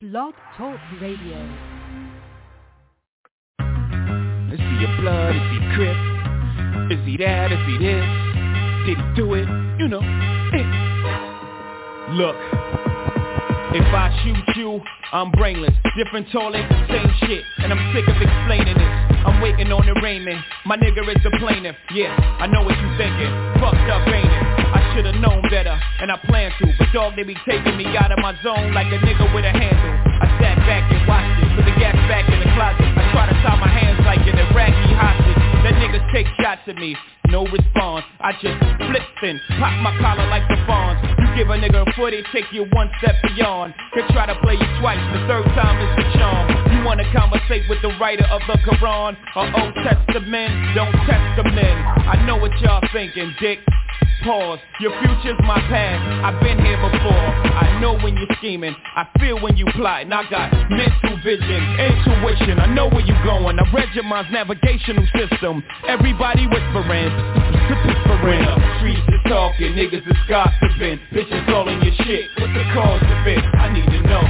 Blog Talk Radio. Is he a blood? Is he Crip? Is he that? Is he this? Did he do it? You know it. Look, if I shoot you, I'm brainless. Different toilet, same shit. And I'm sick of explaining this. I'm waiting on the raiment. My nigga is the plaintiff. Yeah, I know what you thinking. Fucked up, ain't it? I should've known better, and I plan to. But dog, they be taking me out of my zone like a nigga with a handle. I sat back and watched it. Put the gas back in the closet. I try to tie my hands like an Iraqi hostage. That niggas take shots at me. No response, I just flipped and pop my collar like the fawns. You give a nigga a foot, it take you one step beyond. Could try to play you twice, the third time is the charm. You wanna conversate with the writer of the Quran or Old Testament, don't test the men. I know what y'all thinking, dick. Pause, your future's my past. I've been here before. I know when you're scheming, I feel when you plotting. I got mental vision, intuition. I know where you're going. I read your mind's navigational system. Everybody whispering, whispering. Streets is talking, niggas is gossiping. Bitches calling your shit. What's the cause of it? I need to know.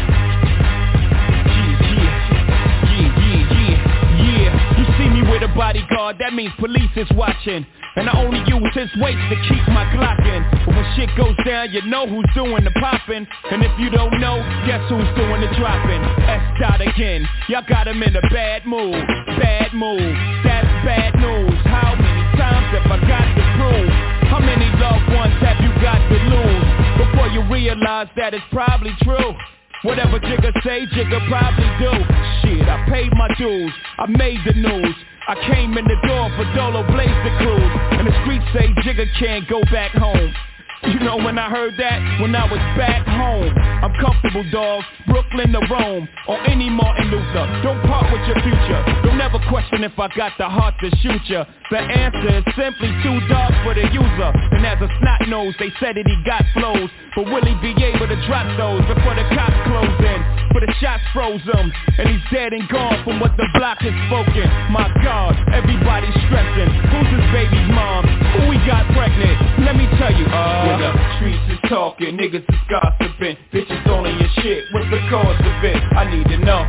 Yeah. You see me with a bodyguard, that means police is watching. And I only use his weight to keep my Glock in. But when shit goes down, you know who's doing the popping. And if you don't know, guess who's doing the dropping? S. again, y'all got him in a bad mood. Bad mood, that's bad news. How many times have I got to prove? How many loved ones have you got to lose? Before you realize that it's probably true. Whatever Jigga say, Jigga probably do. Shit, I paid my dues, I made the news. I came in the door for Dolo Blaze the Cruise. And the streets say Jigga can't go back home. You know when I heard that? When I was back home. I'm comfortable, dog. Brooklyn to Rome. Or any Martin Luther. Don't part with your future. Don't ever question if I got the heart to shoot ya. The answer is simply too dark for the user. And as a snot nose, they said that he got flows. But will he be able to drop those before the cops close in? But the shots froze him. And he's dead and gone from what the block has spoken. My God, everybody's stressing. Who's his baby's mom? Who he got pregnant? Let me tell you, when the streets is talking, niggas is gossiping. Bitches on your shit, what's the cause of it? I need to know.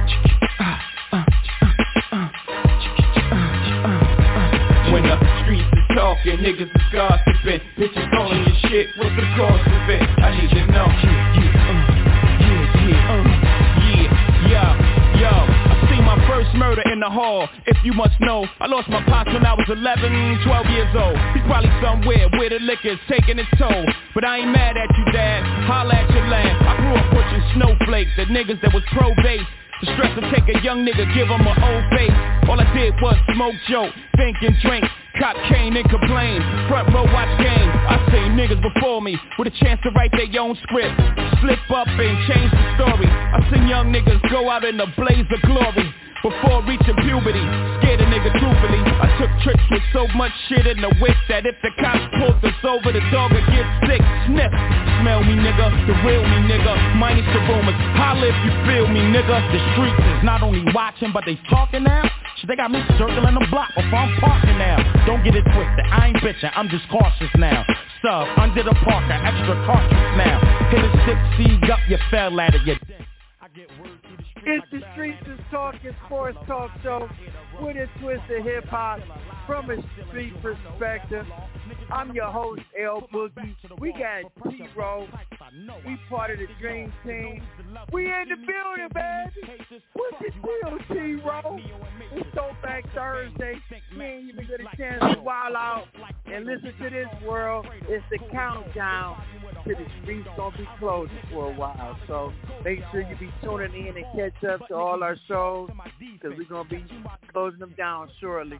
When the streets is talking, niggas is gossiping. Bitches on your shit, what's the cause of it? I need to know. Yo, I seen my first murder in the hall. If you must know, I lost my pops when I was 11, 12 years old. He's probably somewhere where the liquor's taking its toll. But I ain't mad at you, Dad. Holla at your land. I grew up pushing snowflakes at niggas that was pro-base. The stress to take a young nigga, give him an old face. All I did was smoke, joke, think and drink. Cop cane and complain. Front row watch game. I seen niggas before me with a chance to write their own script. Slip up and change the story. I seen young niggas go out in a blaze of glory. Before reaching puberty, scared a nigga truthfully. I took trips with so much shit in the whip that if the cops pulled us over, the dog would get sick. Sniff, smell me nigga, the real me nigga, minus the rumors. Holla if you feel me nigga. The streets is not only watching, but they talking now. Shit, they got me circling the block before I'm parking now. Don't get it twisted, I ain't bitching, I'm just cautious now. Sub, under the parker, extra cartridge now. Hit a sip, seed up, you fell at it, you dead. I get word through the streets. It's the Streets is Talking Sports Talk Show with a twist of hip-hop from a street perspective. I'm your host, L Boogie. We got T-Row. We part of the Dream Team. We in the building, baby. What's the deal, T-Row? It's Throwback Thursday. Me and you can get a chance to wild out and listen to this world. It's the countdown to the streets gonna be closing for a while. So make sure you be tuning in and catch up to all our shows because we're gonna be closing them down shortly.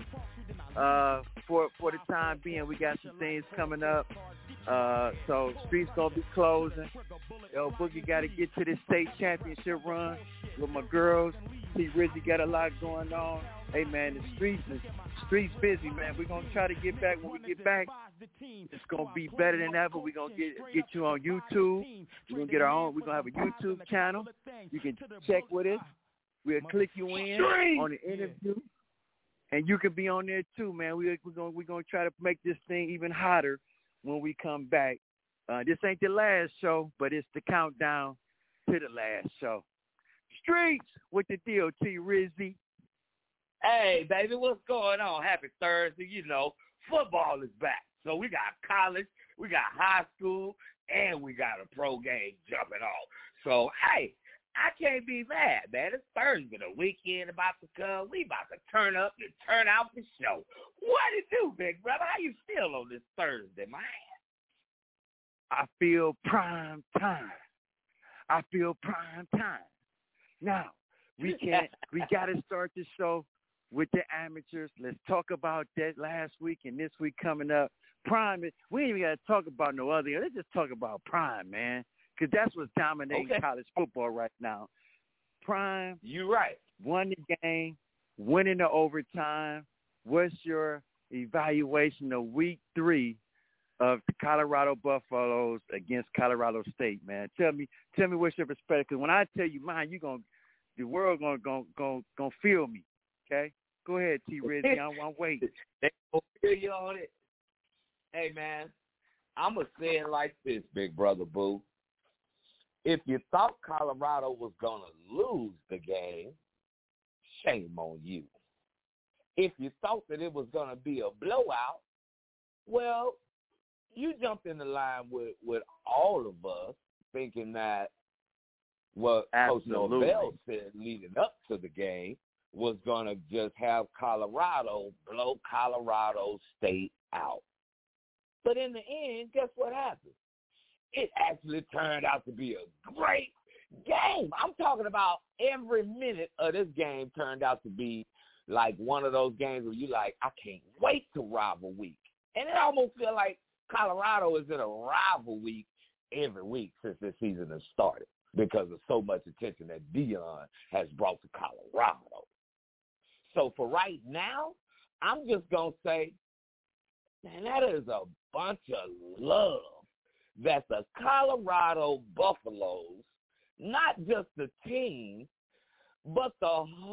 For the time being, we got some things coming up. So streets gonna be closing. Yo, Boogie got to get to this state championship run with my girls. T. Rizzy got a lot going on. Hey man, the streets busy, man. We're gonna try to get back. When we get back, it's gonna be better than ever. We're gonna get you on YouTube. We're gonna get our own. We're gonna have a YouTube channel. You can check with us. We'll click you in on the interview, and you can be on there too, man. We're gonna try to make this thing even hotter when we come back. This ain't the last show, but it's the countdown to the last show. Streets with the deal, T. Rizzy. Hey, baby, what's going on? Happy Thursday. You know, football is back. So we got college, we got high school, and we got a pro game jumping off. So, hey, I can't be mad, man. It's Thursday, the weekend about to come. We about to turn up and turn out the show. What it do, big brother? How you feel on this Thursday, man? I feel prime time. I feel prime time. Now, we got to start the show with the amateurs. Let's talk about that last week and this week coming up. Prime, we ain't even got to talk about no other. Let's just talk about prime, man, because that's what's dominating college football right now. Prime. You right. Won the game, winning the overtime. What's your evaluation of week 3 of the Colorado Buffaloes against Colorado State, man? Tell me what's your perspective. Because when I tell you mine, the world gonna feel me. Okay, go ahead, T. Rizzy. I'm waiting. They gonna feel you on it. Hey, man, I'm gonna say it like this, big brother Boo. If you thought Colorado was gonna lose the game, shame on you. If you thought that it was gonna be a blowout, well, you jumped in the line with all of us thinking that what Coach Norvell said leading up to the game was going to just have Colorado blow Colorado State out. But in the end, guess what happened? It actually turned out to be a great game. I'm talking about every minute of this game turned out to be like one of those games where you like, I can't wait to rival week. And it almost feels like Colorado is in a rival week every week since this season has started because of so much attention that Deion has brought to Colorado. So for right now, I'm just going to say, man, that is a bunch of love that the Colorado Buffaloes, not just the team, but the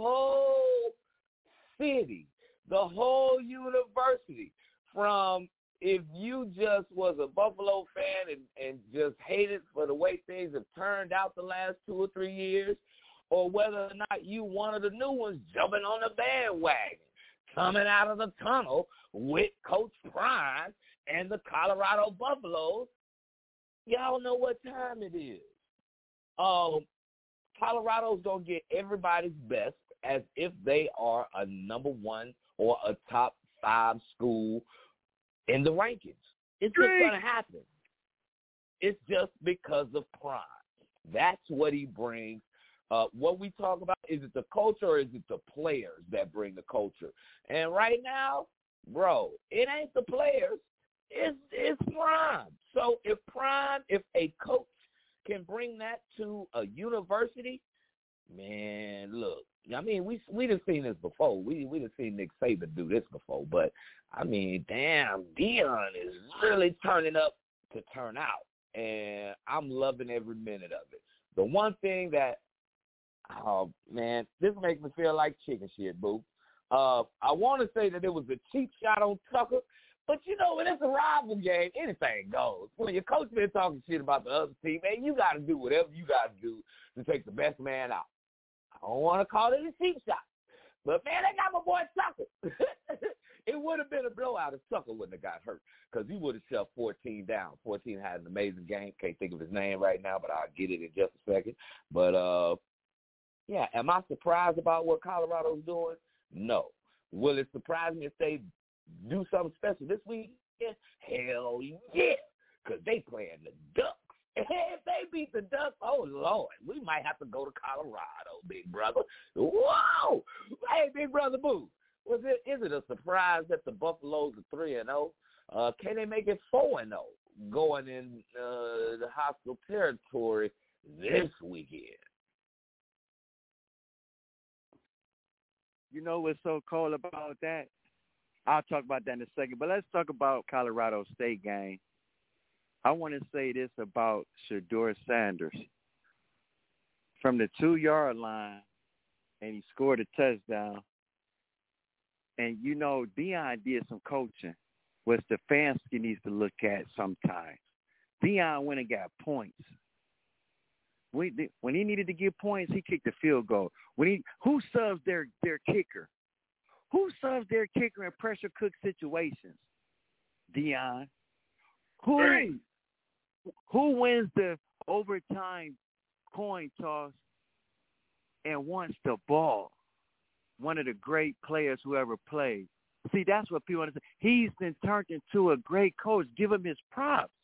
whole city, the whole university, from if you just was a Buffalo fan and just hated for the way things have turned out the last 2 or 3 years, or whether or not you one of the new ones jumping on the bandwagon, coming out of the tunnel with Coach Prime and the Colorado Buffaloes, y'all know what time it is. Colorado's going to get everybody's best as if they are a number 1 or a top 5 school in the rankings. It's just going to happen. It's just because of Prime. That's what he brings. What we talk about, is it the culture or is it the players that bring the culture? And right now, bro, it ain't the players. It's Prime. So if a coach can bring that to a university, man, look, I mean, we done seen this before. We done seen Nick Saban do this before. But, I mean, damn, Deion is really turning up to turn out. And I'm loving every minute of it. The one thing that, oh, man, this makes me feel like chicken shit, Boo. I want to say that it was a cheap shot on Tucker. But, you know, when it's a rival game, anything goes. When your coach been talking shit about the other team, man, you got to do whatever you got to do to take the best man out. I don't want to call it a cheap shot. But, man, they got my boy Tucker. It would have been a blowout if Tucker wouldn't have got hurt because he would have shoved 14 down. 14 had an amazing game. Can't think of his name right now, but I'll get it in just a second. But, yeah, am I surprised about what Colorado's doing? No. Will it surprise me if they do something special this week? Hell yeah, because they playing the Ducks. If they beat the Ducks, oh, Lord, we might have to go to Colorado, big brother. Whoa! Hey, big brother Boo, is it a surprise that the Buffaloes are 3-0? Can they make it 4-0 going in the hostile territory this weekend? You know what's so cool about that? I'll talk about that in a second, but let's talk about Colorado State game. I want to say this about Shedeur Sanders. From the 2-yard line, and he scored a touchdown. And, you know, Deion did some coaching, which Stefanski needs to look at sometimes. Deion went and got points. when he needed to get points, he kicked the field goal. Who subs their kicker? Who subs their kicker in pressure cook situations? Deion. Who wins the overtime coin toss and wants the ball? One of the great players who ever played. See, that's what people understand. He's been turned into a great coach. Give him his props.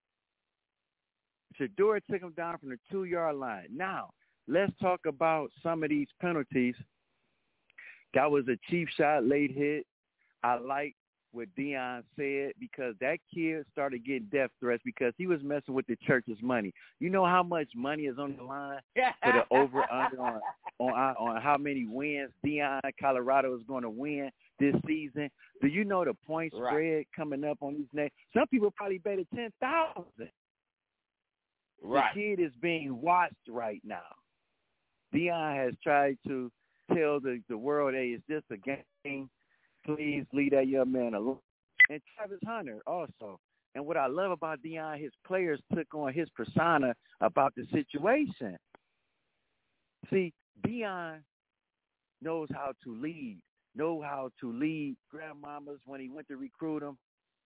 Shedeur took him down from the 2-yard line. Now, let's talk about some of these penalties. That was a cheap shot, late hit. I like what Deion said because that kid started getting death threats because he was messing with the church's money. You know how much money is on the line for the over-under on how many wins Deion Colorado is going to win this season? Do you know the point spread coming up on these names? Some people probably bet it 10,000. Right. The kid is being watched right now. Deion has tried to tell the world, hey, it's just a game. Please leave that young man alone. And Travis Hunter also. And what I love about Deion, his players took on his persona about the situation. See, Deion knows how to lead grandmamas when he went to recruit them.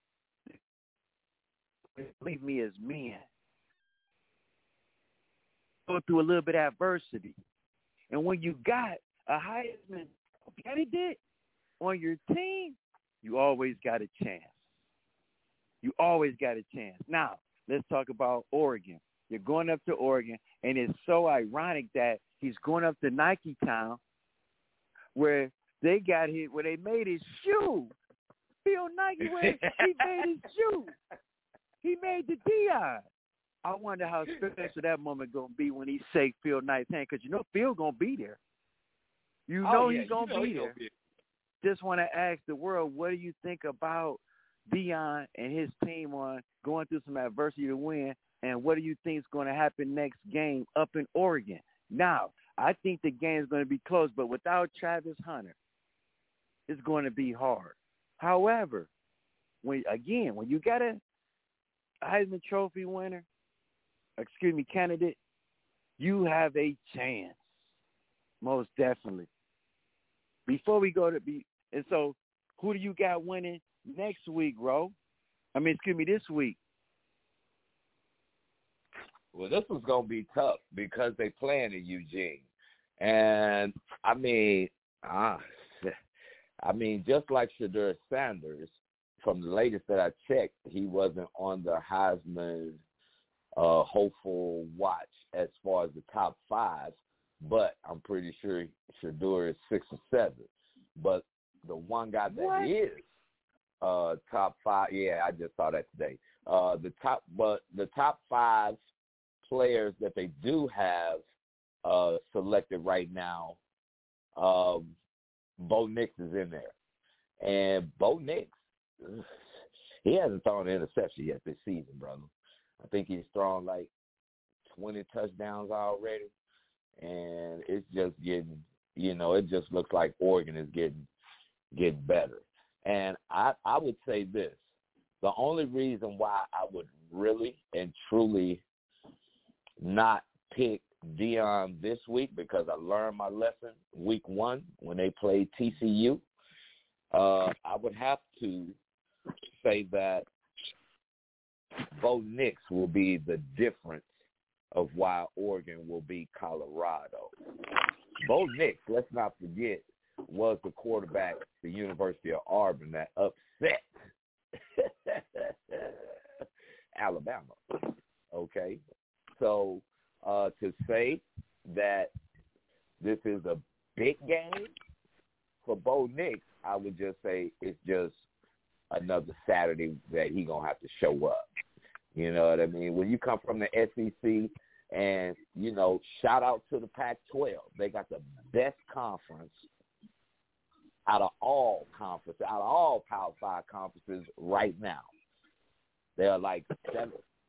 Believe me, as men. Go through a little bit of adversity. And when you got a Heisman candidate on your team, you always got a chance. You always got a chance. Now, let's talk about Oregon. You're going up to Oregon, and it's so ironic that he's going up to Nike Town where they got hit, where they made his shoe. Phil Nike, where he made his shoe. He made the Deion. I wonder how special that moment going to be when he shake Phil Knight's hand, because you know Phil going to be there. He's going to be there. Just want to ask the world, what do you think about Deion and his team on going through some adversity to win, and what do you think is going to happen next game up in Oregon? Now, I think the game is going to be close, but without Travis Hunter, it's going to be hard. However, when you got a Heisman Trophy winner, candidate, you have a chance, most definitely. Before we go and so who do you got winning next week, this week? Well, this was going to be tough because they playing in Eugene. And, just like Shedeur Sanders, from the latest that I checked, he wasn't on the Heisman hopeful watch as far as the top 5, but I'm pretty sure Shedeur is 6 or 7. But the one guy that is top 5, I just saw that today. The top 5 players that they do have selected right now, Bo Nix is in there. And Bo Nix, he hasn't thrown an interception yet this season, brother. I think he's thrown like 20 touchdowns already. And it's just getting, it just looks like Oregon is getting better. And I would say this. The only reason why I would really and truly not pick Deion this week, because I learned my lesson week 1 when they played TCU, I would have to say that Bo Nix will be the difference of why Oregon will beat Colorado. Bo Nix, let's not forget, was the quarterback at the University of Auburn that upset Alabama. Okay? So to say that this is a big game for Bo Nix, I would just say it's just another Saturday that he's going to have to show up. You know what I mean? When you come from the SEC and, shout out to the Pac-12. They got the best conference out of all conferences, out of all Power 5 conferences right now. They are like 7.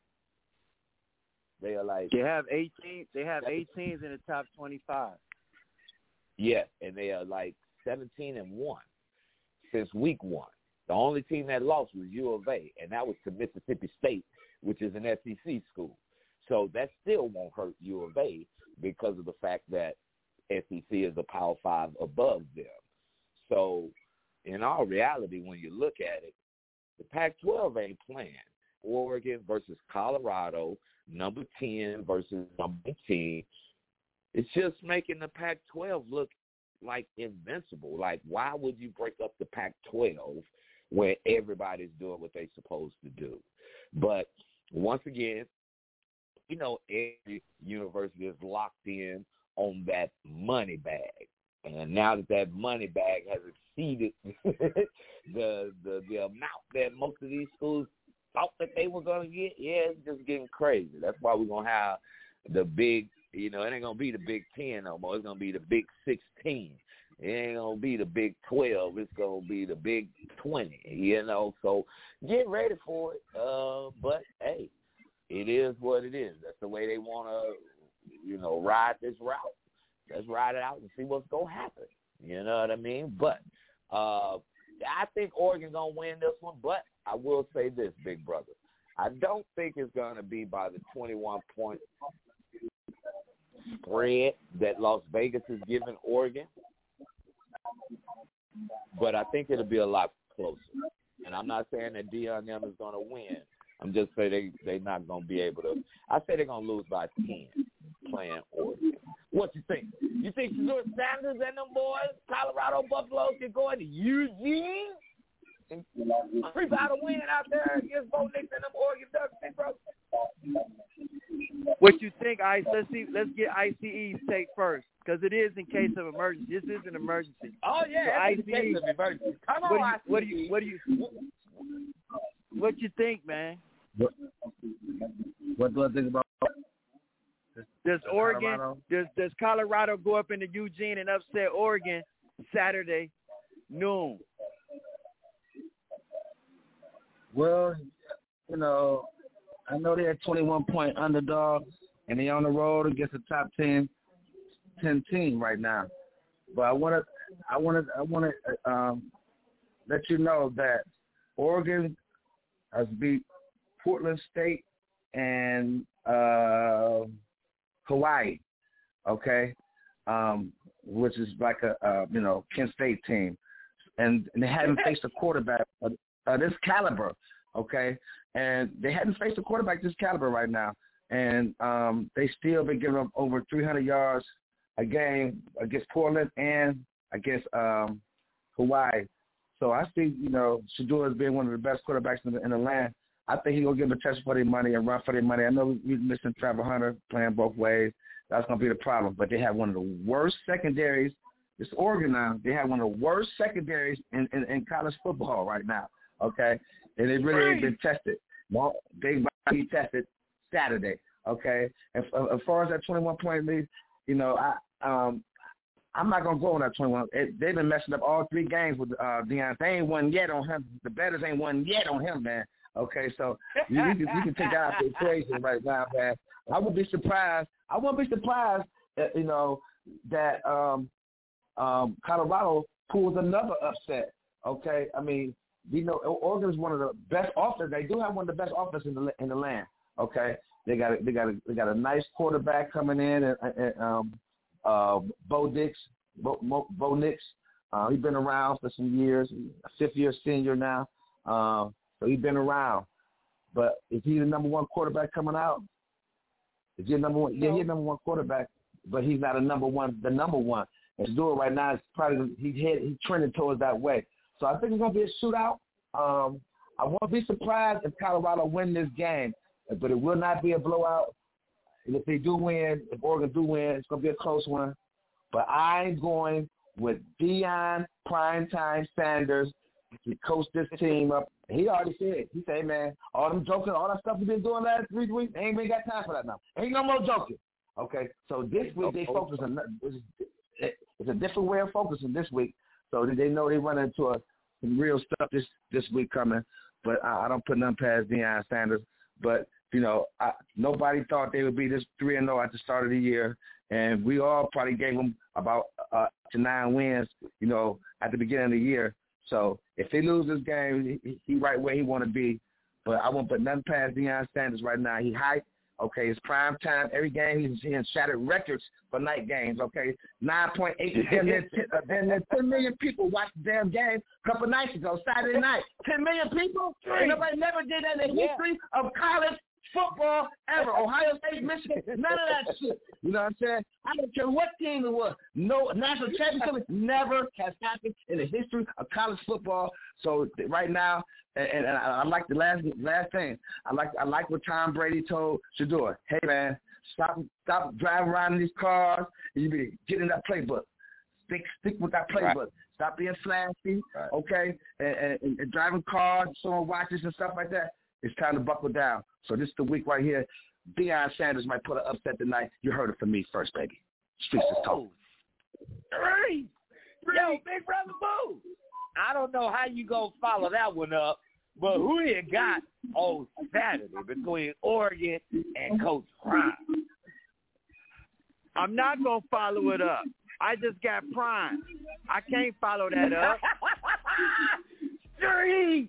They are like... They have 18. They have 8 teams in the top 25. Yeah, and they are like 17-1 since week 1. The only team that lost was U of A, and that was to Mississippi State, which is an SEC school. So that still won't hurt U of A because of the fact that SEC is a Power 5 above them. So in all reality, when you look at it, the Pac-12 ain't playing. Oregon versus Colorado, number 10 versus number 18. It's just making the Pac-12 look like invincible. Like, why would you break up the Pac-12 where everybody's doing what they're supposed to do? But once again, you know, every university is locked in on that money bag. And now that money bag has exceeded the amount that most of these schools thought that they were going to get, yeah, it's just getting crazy. That's why we're going to have the big, you know, it ain't going to be the Big 10 no more. It's going to be the Big 16. It ain't going to be the Big 12. It's going to be the Big 20, you know. So get ready for it. But, hey, it is what it is. That's the way they want to, you know, ride this route. Let's ride it out and see what's going to happen. You know what I mean? But I think Oregon's going to win this one. But I will say this, big brother. I don't think it's going to be by the 21-point spread that Las Vegas is giving Oregon. But I think it'll be a lot closer. And I'm not saying that Deion them is going to win. I'm just saying they're not going to be able to. I say they're going to lose by 10 playing Oregon. What you think? You think Stuart Sanders and them boys, Colorado Buffaloes, can go into Eugene and creep out a win out there against Bo Nix and them Oregon Ducks, bro? What you think, Ice? Let's get ICE's take first, because it is in case of emergency. This is an emergency. Oh yeah, it's in case of emergency. Come on, what you think, man? What do I think about? Does Colorado go up into Eugene and upset Oregon Saturday noon? Well, you know, I know they're a 21-point underdog, and they're on the road against a top 10 team right now. But I want to let you know that Oregon has beat Portland State and Hawaii, okay, which is like a Kent State team, and they hadn't faced a quarterback of this caliber, okay, and they hadn't faced a quarterback this caliber right now, and they still been giving up over 300 yards a game against Portland and against Hawaii. So I see, Shedeur as being one of the best quarterbacks in the land. I think he's going to give them a test for their money and run for their money. I know we're missing Trevor Hunter playing both ways. That's going to be the problem. But they have one of the worst secondaries. It's Oregon now. They have one of the worst secondaries in college football right now, okay? And they really ain't been tested. Well, they might be tested Saturday, okay? And as far as that 21-point lead, I'm not going to go on that 21. They've been messing up all three games with Deion. They ain't won yet on him. The bettors ain't won yet on him, man. Okay, so you can take out the equation right now, man. I wouldn't be surprised. I wouldn't be surprised, that Colorado pulls another upset. Okay, I mean, Oregon is one of the best offenses. They do have one of the best offenses in the land. Okay, they got a nice quarterback coming in, and Bo Nix. He's been around for some years. A fifth-year senior now. So he's been around. But is he the number one quarterback coming out? Is he number one? Yeah, he's number one quarterback, but he's not the number one. And Shedeur right now is probably he's trending towards that way. So I think it's gonna be a shootout. I won't be surprised if Colorado win this game, but it will not be a blowout. And if they do win, if Oregon do win, it's gonna be a close one. But I'm going with Deion Primetime Sanders to coach this team up. He already said, he said, hey, man, all them joking, all that stuff we've been doing last 3 weeks, ain't even got time for that now. Ain't no more joking. Okay, so this week they focus on it's a different way of focusing this week. So they know they run into some real stuff this week coming. But I don't put none past Deion Sanders. But, nobody thought they would be this 3-0 at the start of the year. And we all probably gave them about 9 wins, at the beginning of the year. So if they lose this game, he right where he want to be. But I won't put nothing past Deion Sanders right now. He hyped. Okay, it's prime time. Every game he's shattered records for night games. Okay, 9.8. Then 10 million people watched the damn game a couple nights ago, Saturday night. 10 million people. And nobody never did that in the history of college football ever. Ohio State, Michigan, none of that shit. You know what I'm saying? I don't care what team it was. No national championship never has happened in the history of college football. So right now, and I like the last thing. I like what Tom Brady told Shador. Hey man, stop driving around in these cars. And you be getting that playbook. Stick with that playbook. Right. Stop being flashy, okay? And driving cars, showing watches and stuff like that. It's time to buckle down. So this is the week right here. Deion Sanders might put an upset tonight. You heard it from me first, baby. Streets is told. Three. Yo, Big Brother Boo. I don't know how you gonna follow that one up, but who you got on Saturday between Oregon and Coach Prime? I'm not gonna follow it up. I just got Prime. I can't follow that up. Three.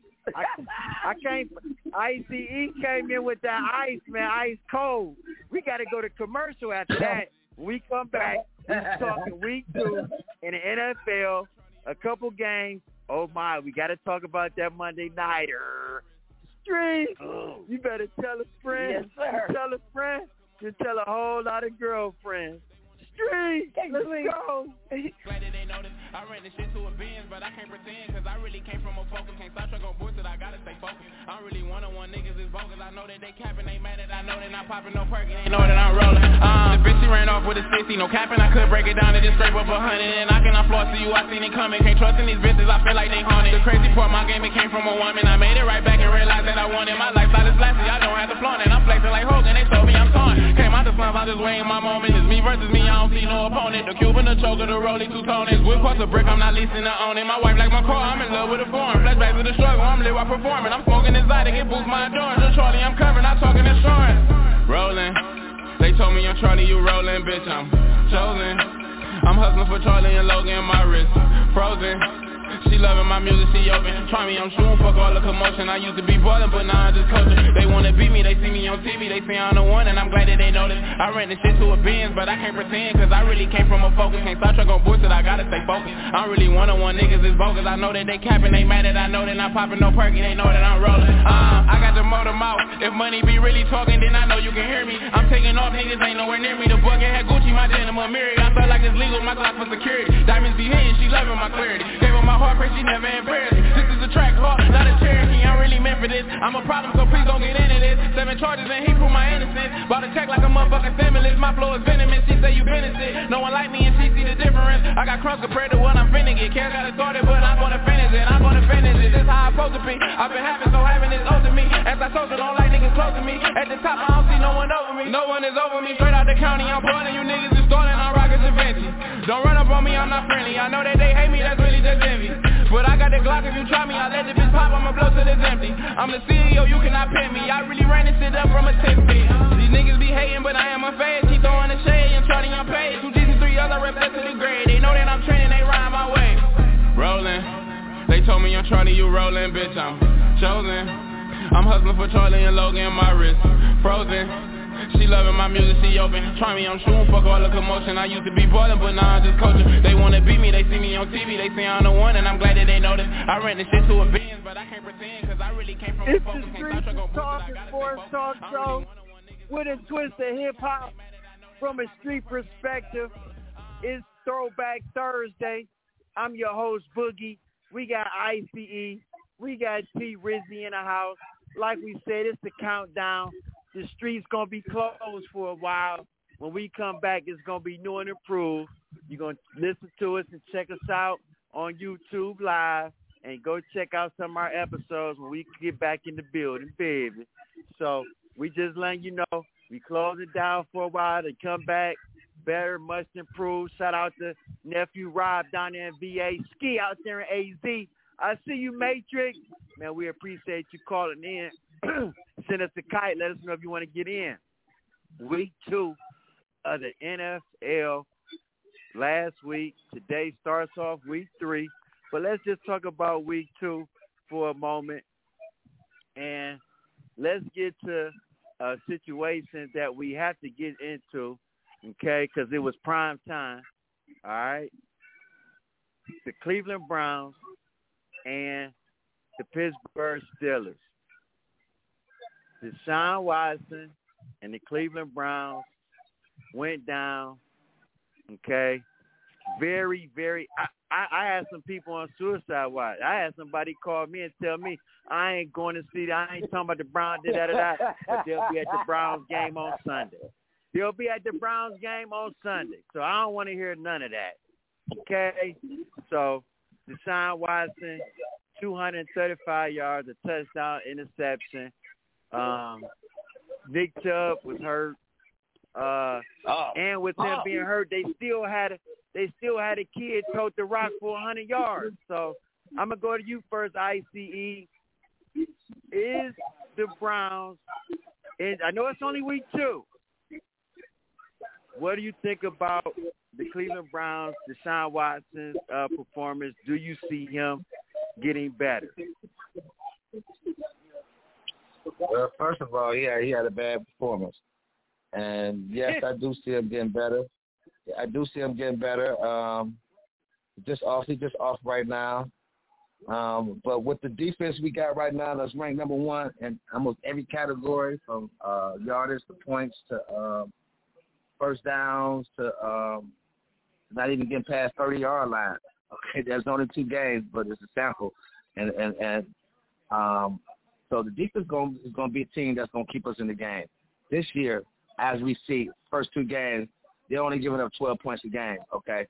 I can't. ICE came in with that ice, man, ice cold. We got to go to commercial after that. When we come back, we're talking week 2 in the NFL, a couple games. Oh, my, we got to talk about that Monday nighter. Street, you better tell a friend. Yes, sir. Tell a friend. You tell a whole lot of girlfriends. Street, let's go. Glad that they noticed. I ran this shit to a Benz, but I can't pretend, cause I really came from a focus. Can't stop truck on bullshit, I gotta stay focused. I don't really one-on-one niggas is bogus. I know that they capping, they mad that I know they not popping no perky. They know that I'm rolling. The bitch, she ran off with a 60, no capping. I could break it down and just scrape up 100. And I cannot floss to you, I seen it coming. Can't trust in these bitches, I feel like they haunted. The crazy part, my game, it came from a woman. I made it right back and realized that I wanted. My lifestyle is flashy, I don't have to flaunt it. I'm flexing like Hogan, they told me I'm torn. Came out the slums, I'm just waiting my moment. It's me versus me, I don't see no opponent. The Cuban, the choker, the Rollie, 2 toners. Whip cost a brick, I'm not leasing to own it. My wife like my car, I'm in love with the form. Flashbacks of the struggle, I'm lit while performing. I'm smoking exotic, it boosts my endurance. Yo, Charlie, I'm covering, I'm talking insurance. Rolling, they told me I'm Charlie, you rolling, bitch, I'm chosen. I'm hustling for Charlie and Logan, my wrist frozen. She loving my music, she open. Try me, I'm shooting, fuck all the commotion. I used to be ballin', but now I'm just coaching. They wanna beat me, they see me on TV, they say I'm the one, and I'm glad that they know this. I ran this shit to a Benz, but I can't pretend, cause I really came from a focus. Can't stop truck on bullshit, I gotta stay focused. I don't really one-on-one niggas is bogus. I know that they capping, they mad that I know they not popping no perky, they know that I'm rolling. I got the motor mouth. If money be really talking, then I know you can hear me. I'm taking off, niggas ain't nowhere near me. The bucket had Gucci, my denim a Miri. I felt like it's legal, my glass for security. Diamonds be hitting, she loving my clarity. Gave her my heart, pray she never embarrassed. This is a track hard, not a Cherokee. I'm really meant for this. I'm a problem, so please don't get into this. 7 charges and he proved my innocence. Bought a check like a motherfucking stimulus. My flow is venomous. She say you benefit. No one like me and she see the difference. I got crumbs compared to what I'm finna get. Can't got it started, but I'm gonna finish it. I'm gonna finish it. This how I'm supposed to be. I've been having is owed to me. As I told you, don't like niggas close to me. At the top, I don't see no one over me. No one is over me. Straight out the county, I'm balling. You niggas is stalling. I'm rockin' Givenchy. Don't run up on me, I'm not friendly. I know that they hate me, that's really just envy. But I got the Glock, if you try me, I let the bitch pop, I'ma blow till it's empty. I'm the CEO, you cannot pin me. I really ran this shit up from a 10 feet. These niggas be hating, but I am unfazed. Keep throwing the shade and charting on page. 2 G's and 3 L's, I rep that to the grade. They know that I'm training, they ride my way. Rolling, they told me I'm Charlie, you rolling, bitch, I'm chosen. I'm hustling for Charlie and Logan, my wrist frozen. She loving my music, she open. Try me, I'm shooting, fuck all the commotion. I used to be ballin', but now I'm just coaching. They wanna beat me, they see me on TV, they say I'm the one, and I'm glad that they know this. I ran this shit to a Benz, but I can't pretend, cause I really came from it's a focus. The Streets Talk Sports Talk Show with a twist of hip-hop from a street perspective. It's Throwback Thursday. I'm your host, Boogie. We got ICE. We got T. Rizzy in the house. Like we said, it's the countdown. The street's going to be closed for a while. When we come back, it's going to be new and improved. You're going to listen to us and check us out on YouTube Live and go check out some of our episodes when we get back in the building, baby. So we just letting you know we close it down for a while to come back better, much improved. Shout out to nephew Rob down there in VA. Ski out there in AZ. I see you, Matrix. Man, we appreciate you calling in. Send us a kite. Let us know if you want to get in. Week 2 of the NFL last week. Today starts off week 3. But let's just talk about week 2 for a moment. And let's get to situation that we have to get into, okay, because it was prime time, all right? The Cleveland Browns and the Pittsburgh Steelers. Deshaun Watson and the Cleveland Browns went down, okay? Very, very. I had some people on suicide watch. I had somebody call me and tell me I ain't going to see. I ain't talking about the Browns, but they'll be at the Browns game on Sunday. They'll be at the Browns game on Sunday. So I don't want to hear none of that. Okay? So Deshaun Watson, 235 yards, a touchdown, interception. Nick Chubb was hurt. And with him being hurt, they still had a kid tote the rock for 100 yards. So I'm gonna go to you first, ICE. Is the Browns? And I know it's only week 2. What do you think about the Cleveland Browns, Deshaun Watson's performance? Do you see him getting better? Well, first of all, he had a bad performance. And, yes, I do see him getting better. I do see him getting better. He's just off right now. But with the defense we got right now, that's ranked number 1 in almost every category, from yardage to points to first downs to not even getting past 30-yard line. Okay, there's only 2 games, but it's a sample. And so the defense is going to be a team that's going to keep us in the game. This year, as we see, first 2 games, they're only giving up 12 points a game. Okay,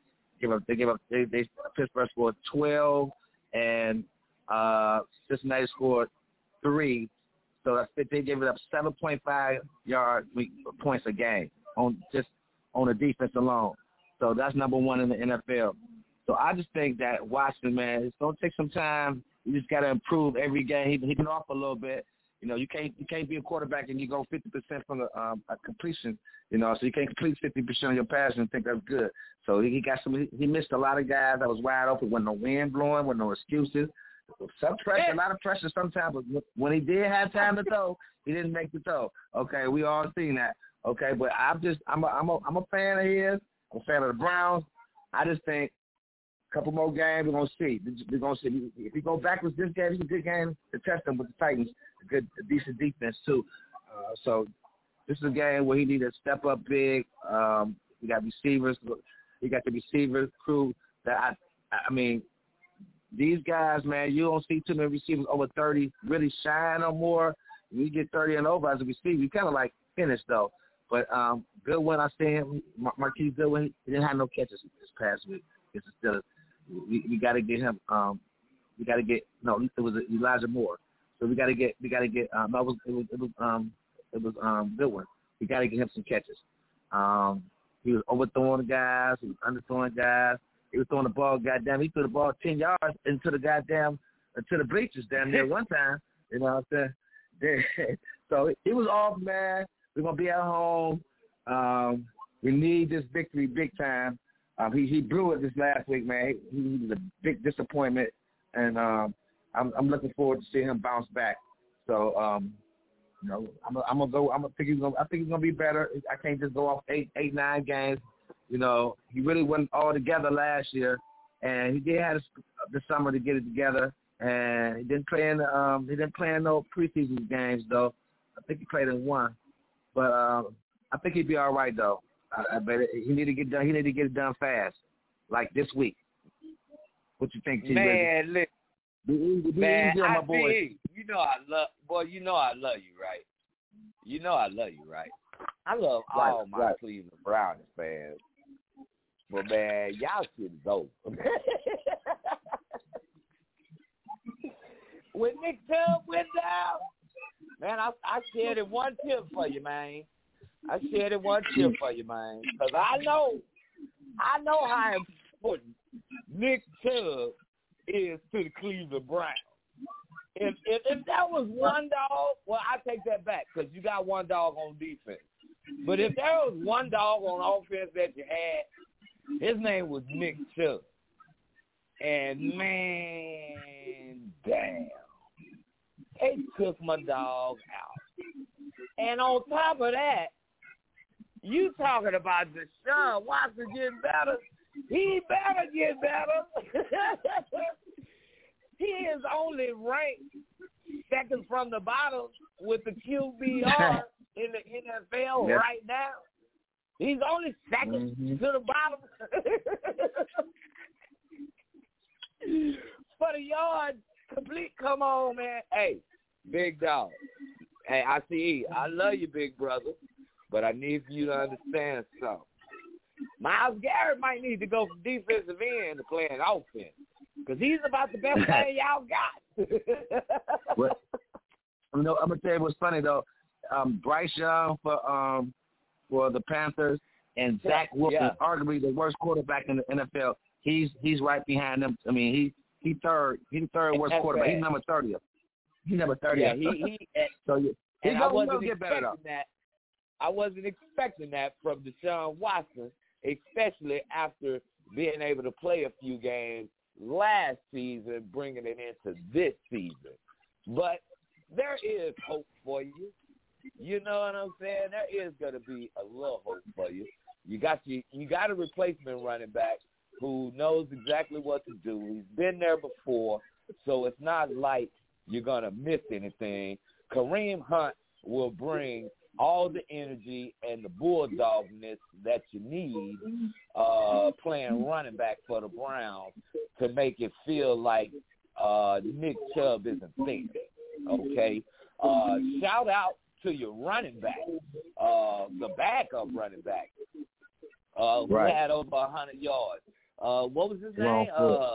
Pittsburgh scored 12, and Cincinnati scored 3. So they gave it up 7.5 points a game on the defense alone. So that's number 1 in the NFL. So I just think that Watson, man, it's gonna take some time. You just gotta improve every game. He's been off a little bit. You know, you can't be a quarterback and you go 50% from a completion. You know, so you can't complete 50% of your passes and think that's good. So he missed a lot of guys that was wide open with no wind blowing, with no excuses. Some pressure, a lot of pressure sometimes. But when he did have time to throw, he didn't make the throw. Okay, we all seen that. Okay, but I'm a fan of his. I'm a fan of the Browns. I just think a couple more games, we're going to see. We're going to see. If we go backwards this game, it's a good game to test them with the Titans. A decent defense, too. So this is a game where he needs to step up big. He got receivers. He got the receiver crew. That I mean, these guys, man, you don't see too many receivers over 30 really shine no more. When you get 30 and over as a receiver, you kind of like finished, though. But Goodwin, I see him. Marquise Goodwin, he didn't have no catches this past week. It's still we got to get him. We got to get it was Elijah Moore. So we got to get it was Goodwin. We got to get him some catches. He was overthrowing guys. He was underthrowing guys. He was throwing the ball. Goddamn, he threw the ball 10 yards into the bleachers down there one time. You know what I'm saying? So it was off, man. We're gonna be at home. We need this victory big time. He blew it this last week, man. He was a big disappointment, and I'm looking forward to seeing him bounce back. So I'm gonna go. I think he's gonna be better. I can't just go off 9 games. You know, he really went all together last year, and he did have the summer to get it together. And he didn't play in no preseason games though. I think he played in 1. But I think he'd be all right, though. But he need to get done. He need to get it done fast, like this week. What you think, T? Man, look, man, my boy. You know I love you, right? You know I love you, right? I love all my Cleveland Browns fans. But man, y'all shit is over. When Nick Chubb went down. Man, I shared it 1 tip for you, man. I shared it 1 tip for you, man. Because I know how important Nick Chubb is to the Cleveland Browns. If that was one dog, well, I take that back because you got one dog on defense. But if there was one dog on offense that you had, his name was Nick Chubb. And, man, damn. They took my dog out. And on top of that, you talking about Deshaun Watson getting better. He better get better. He is only ranked second from the bottom with the QBR in the NFL right now. He's only second to the bottom. For the yards complete, come on, man. Hey, big dog. Hey, ICE, I love you, big brother, but I need you to understand something. Myles Garrett might need to go from defensive end to playing offense because he's about the best player y'all got. Well, I'm gonna tell you what's funny though. Bryce Young for the Panthers and Zach Wilson, arguably the worst quarterback in the NFL. He's right behind them. I mean, he's third. He's the third worst quarterback. He's number 30th. He's number 30th. Yeah, so I wasn't expecting that. I wasn't expecting that from Deshaun Watson, especially after being able to play a few games last season, bringing it into this season. But there is hope for you. You know what I'm saying? There is going to be a little hope for you. You got a replacement running back who knows exactly what to do. He's been there before, so it's not like you're going to miss anything. Kareem Hunt will bring all the energy and the bulldogness that you need playing running back for the Browns to make it feel like Nick Chubb isn't there, okay? Shout out to your running back, the backup running back, who had over 100 yards. What was his name?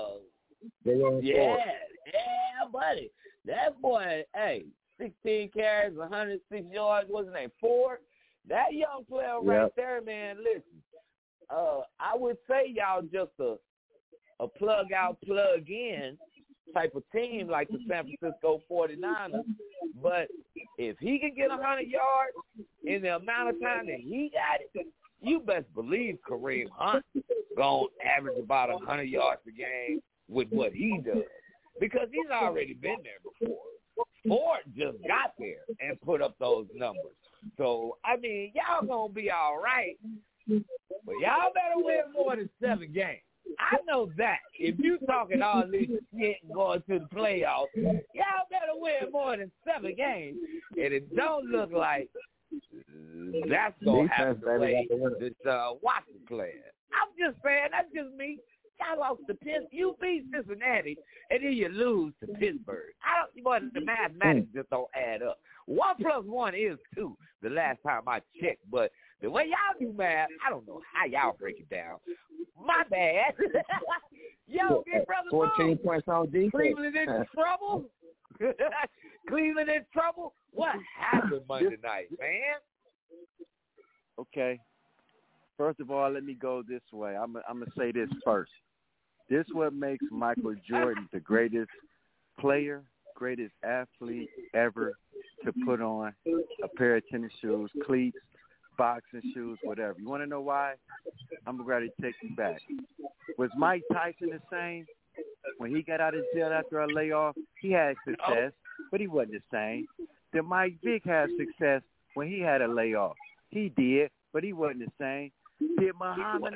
Buddy. That boy, hey, 16 carries, 106 yards. What's his name? Ford. That young player right there, man. Listen, I would say y'all just a plug out, plug in type of team like the San Francisco 49ers. But if he can get 100 yards in the amount of time that he got it, you best believe Kareem Hunt gonna average about 100 yards a game with what he does because he's already been there before. Ford just got there and put up those numbers. So, I mean, y'all going to be all right, but y'all better win more than 7 games. I know that. If you talking all this shit and going to the playoffs, y'all better win more than 7 games. And it don't look like that's going to happen the way this Watson player. I'm just saying, that's just me. Y'all lost to Pittsburgh. You beat Cincinnati, and then you lose to Pittsburgh. The mathematics just don't add up. 1 + 1 is 2 the last time I checked, but the way y'all do math, I don't know how y'all break it down. My bad. Yo, big brother 14 points on defense. Cleveland in trouble? Cleveland in trouble? What happened Monday night, man? Okay. First of all, let me go this way. I'm going to say this first. This is what makes Michael Jordan the greatest player, greatest athlete ever to put on a pair of tennis shoes, cleats, boxing shoes, whatever. You want to know why? I'm ready to take you back. Was Mike Tyson the same? When he got out of jail after a layoff, he had success, but he wasn't the same. Did Mike Vick have success when he had a layoff? He did, but he wasn't the same. Did Muhammad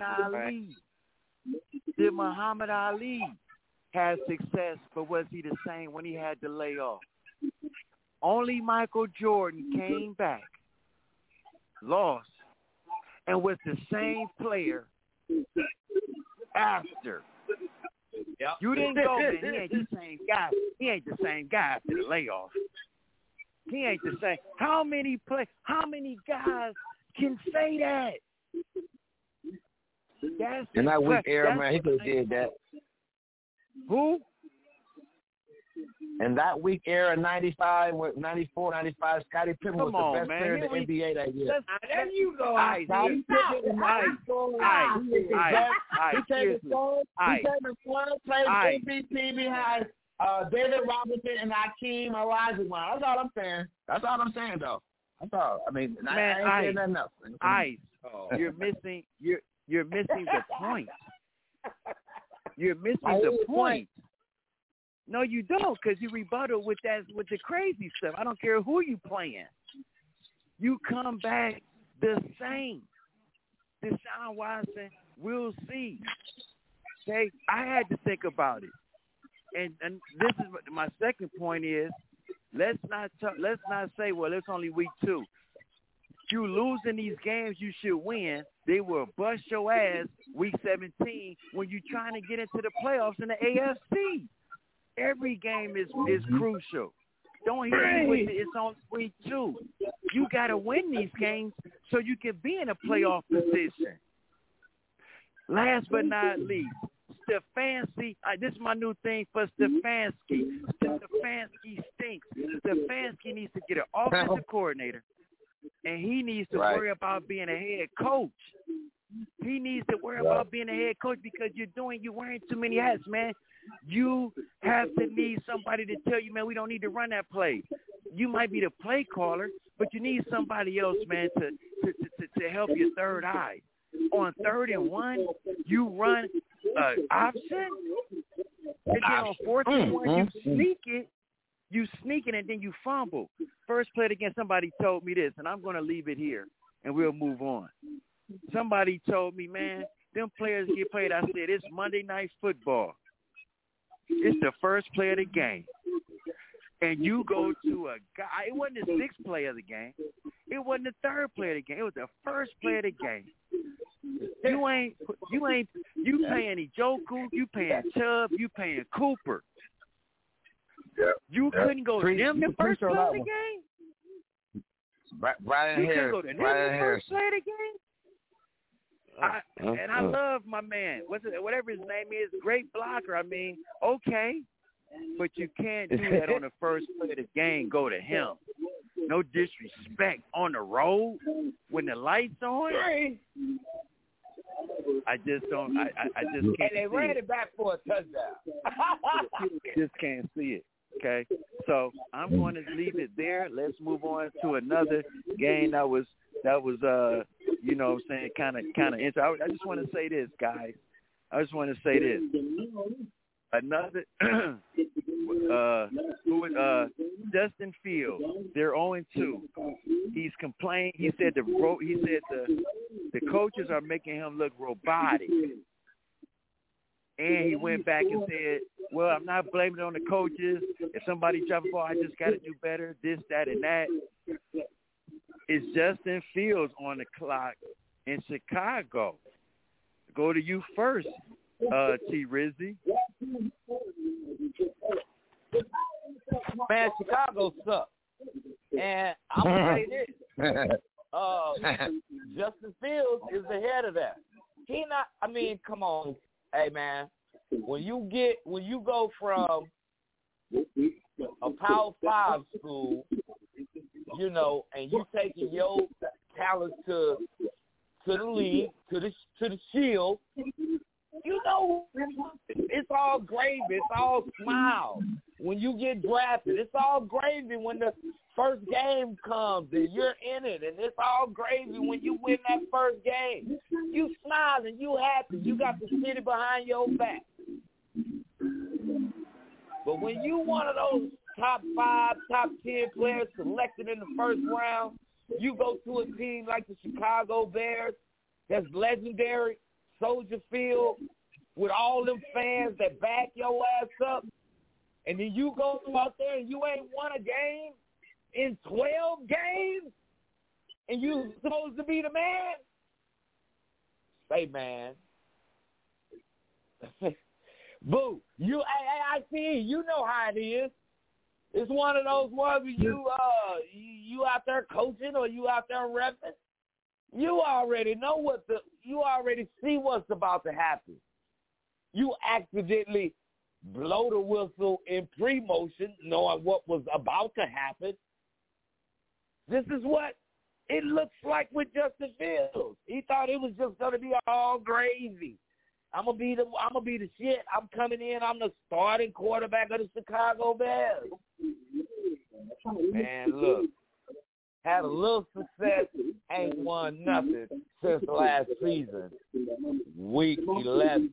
Ali have success, but was he the same when he had the layoff? Only Michael Jordan came back, lost, and was the same player after. Yep. You didn't go, man. He ain't the same guy. He ain't the same guy after the layoff. He ain't the same. How many guys can say that? In that weak era, man, he could have did that. Who? In that weak era, 95, 94, 95, Scottie Pippen was the best player in the NBA that year. There you go. He came to played MVP behind David Robinson and Hakeem Olajuwon. That's all I'm saying. That's all I'm saying, though. That's all. I mean, I ain't saying nothing else. You're missing the point. You're missing the point. No, you don't, because you rebuttal with the crazy stuff. I don't care who you playing. you come back the same. Deshaun Watson, we'll see. Okay, I had to think about it, and this is what my second point is. Let's not say, well, it's only week 2. You losing these games you should win. They will bust your ass week 17 when you're trying to get into the playoffs in the AFC. Every game is crucial. Don't hit me with it. It's only week 2. You got to win these games so you can be in a playoff position. Last but not least, Stefanski. This is my new thing for Stefanski. Stefanski stinks. Stefanski needs to get an offensive coordinator, and he needs to worry about being a head coach. He needs to worry about being a head coach because you're wearing too many hats, man. You have to need somebody to tell you, man, we don't need to run that play. You might be the play caller, but you need somebody else, man, to help your third eye. On 3rd and 1, you run option, and then on 4th and 1, you sneak it, and then you fumble. First play again, somebody told me this, and I'm going to leave it here, and we'll move on. Somebody told me, man, them players get played. I said, it's Monday Night Football. It's the first play of the game. And you go to a guy. It wasn't the 6th play of the game. It wasn't the 3rd play of the game. It was the first play of the game. You paying Njoku, you paying Chubb, you paying Cooper. You couldn't go to them the first play of the game? Brian Harris. You couldn't go to them the first play of the game? I love my man. Whatever his name is, great blocker. I mean, okay, but you can't do that on the first play of the game. Go to him. No disrespect on the road when the lights on. I just don't. I just can't. And they ran it back for a touchdown. Just can't see it. Okay, so I'm going to leave it there. Let's move on to another game that was you know what I'm saying, kind of interesting. I just want to say this, guys. I just want to say this. Another Justin Fields, they're 0-2. He's complaining. He said the coaches are making him look robotic. And he went back and said, well, I'm not blaming it on the coaches. If somebody drops the ball, I just got to do better, this, that, and that. It's Justin Fields on the clock in Chicago. Go to you first, T. Rizzy. Man, Chicago sucks. And I'm going to say this. Justin Fields is ahead of that. He not, I mean, come on. Hey, man, when you go from a Power 5 school, you know, and you taking your talent to the league, to the Shield, you know, it's all gravy. It's all smiles. When you get drafted, it's all gravy when the first game comes and you're in it, and it's all gravy when you win that first game. You smiling, you happy, you got the city behind your back. But when you one of those top 5, top 10 players selected in the first round, you go to a team like the Chicago Bears that's legendary, Soldier Field, with all them fans that back your ass up, and then you go out there and you ain't won a game in 12 games, and you supposed to be the man? Say, man. Boo. I see. You know how it is. It's one of those ones where you out there coaching or you out there repping. You already know you already see what's about to happen. You accidentally blow the whistle in pre-motion, knowing what was about to happen. This is what it looks like with Justin Fields. He thought it was just going to be all gravy. I'm gonna be the shit. I'm coming in. I'm the starting quarterback of the Chicago Bears. Man, look, had a little success, ain't won nothing since last season, week 11.